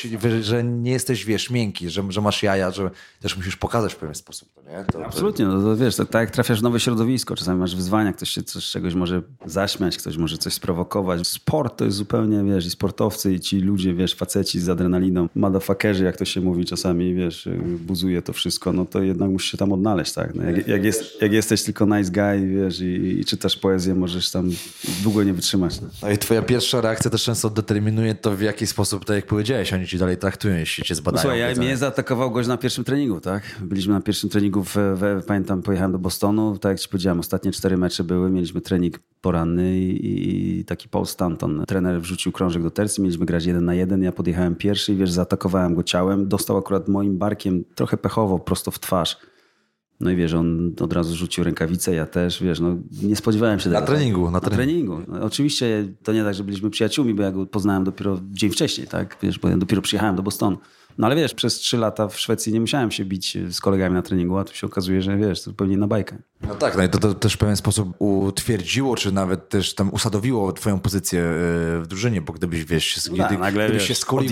że nie jesteś, wiesz, miękki, że masz jaja, że też musisz pokazać w pewien sposób. To, nie? Absolutnie, no to wiesz, tak jak trafiasz w nowe środowisko, czasami masz wyzwania, ktoś się z czegoś może zaśmiać, ktoś może coś sprowokować. Sport to jest zupełnie, wiesz, i sportowcy, i ci ludzie, wiesz, faceci z adrenaliną, motherfuckerzy, jak to się mówi czasami, wiesz, buzuje to wszystko, no to jednak musisz się tam odnaleźć, tak? No, jak jesteś tylko nice guy, wiesz, i czytasz poezję, możesz tam długo nie wytrzymać. No i twoja pierwsza reakcja też często determinuje to, w jaki sposób, tak jak powiedziałeś, oni ci dalej traktują, jeśli cię zbadają. Słuchaj, mnie zaatakował gość na pierwszym treningu, tak? Byliśmy na pierwszym treningu, pamiętam, pojechałem do Bostonu, tak jak ci powiedziałem, ostatnie 4 mecze były, mieliśmy trening poranny i taki Paul Stanton, trener wrzucił krążek do tercji, mieliśmy grać 1 na 1, ja podjechałem pierwszy i wiesz, zaatakowałem go ciałem, dostał akurat moim barkiem trochę pechowo, prosto w twarz. No i wiesz, on od razu rzucił rękawicę, ja też, wiesz, no nie spodziewałem się tego. Na treningu. Na treningu. No, oczywiście to nie tak, że byliśmy przyjaciółmi, bo ja go poznałem dopiero dzień wcześniej, tak, wiesz, bo ja dopiero przyjechałem do Bostonu. No ale wiesz, przez 3 lata w Szwecji nie musiałem się bić z kolegami na treningu, a tu się okazuje, że wiesz, to zupełnie na bajkę. No tak, no i to też w pewien sposób utwierdziło, czy nawet też tam usadowiło twoją pozycję w drużynie, bo gdybyś, wiesz, nagle się skulił,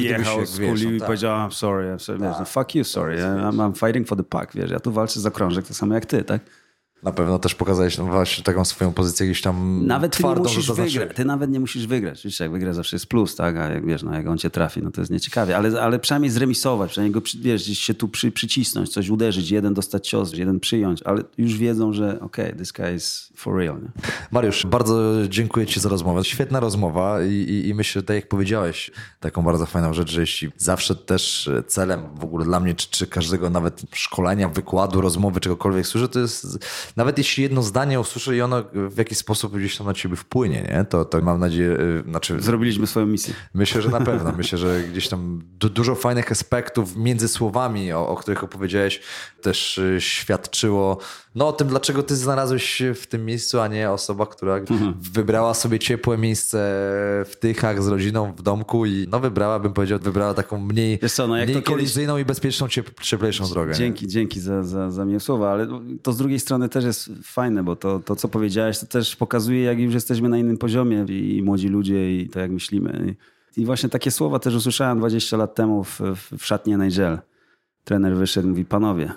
i powiedział, I'm sorry, wiesz, no, fuck you, sorry, I'm fighting for the puck, wiesz, ja tu walczę za krążek, tak samo jak ty, tak? Na pewno też pokazałeś właśnie taką swoją pozycję gdzieś tam nawet twardą. Ty nie musisz wygrać. Ty nawet nie musisz wygrać. Wiesz, jak wygra zawsze jest plus, tak? A jak wiesz, no, jak on cię trafi, no to jest nieciekawie. Ale przynajmniej zremisować, przynajmniej go wiesz, gdzieś się tu przycisnąć, coś uderzyć, jeden dostać cios, jeden przyjąć, ale już wiedzą, że this guy is for real. Nie? Mariusz, bardzo dziękuję ci za rozmowę. Świetna rozmowa i myślę, tak jak powiedziałeś, taką bardzo fajną rzecz, że jeśli zawsze też celem w ogóle dla mnie, czy każdego nawet szkolenia, wykładu, rozmowy, czegokolwiek służy, to jest nawet jeśli jedno zdanie usłyszę i ono w jakiś sposób gdzieś tam na ciebie wpłynie, nie? To mam nadzieję... Zrobiliśmy swoją misję. Myślę, że na pewno. Myślę, że gdzieś tam dużo fajnych aspektów między słowami, o których opowiedziałeś, też świadczyło o tym, dlaczego ty znalazłeś się w tym miejscu, a nie osoba, która wybrała sobie ciepłe miejsce w Tychach z rodziną w domku i wybrała taką mniej kolizyjną i bezpieczną, cieplejszą drogę. Dzięki za miłe słowa, ale to z drugiej strony też jest fajne, bo to co powiedziałeś, to też pokazuje, jak już jesteśmy na innym poziomie i młodzi ludzie i to jak myślimy. I właśnie takie słowa też usłyszałem 20 lat temu w szatni NHL. Trener wyszedł i mówi, panowie,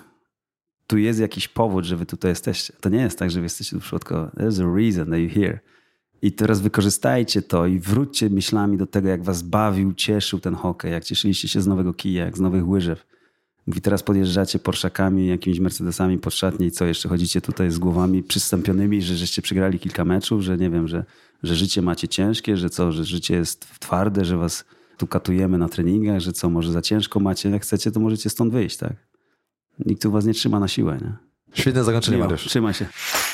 tu jest jakiś powód, że wy tutaj jesteście. To nie jest tak, że wy jesteście tu przypadkowo. There's a reason that you're here. I teraz wykorzystajcie to i wróćcie myślami do tego, jak was bawił, cieszył ten hokej, jak cieszyliście się z nowego kija, jak z nowych łyżew. Mówi, teraz podjeżdżacie Porszakami, jakimiś Mercedesami pod szatnię i co, jeszcze chodzicie tutaj z głowami przystąpionymi, że żeście przegrali kilka meczów, że nie wiem, że życie macie ciężkie, że życie jest twarde, że was tu katujemy na treningach, że co, może za ciężko macie, jak chcecie, to możecie stąd wyjść, tak? Nikt tu was nie trzyma na siłę, nie? Świetne zakończenie, Mariusz. Trzymaj się.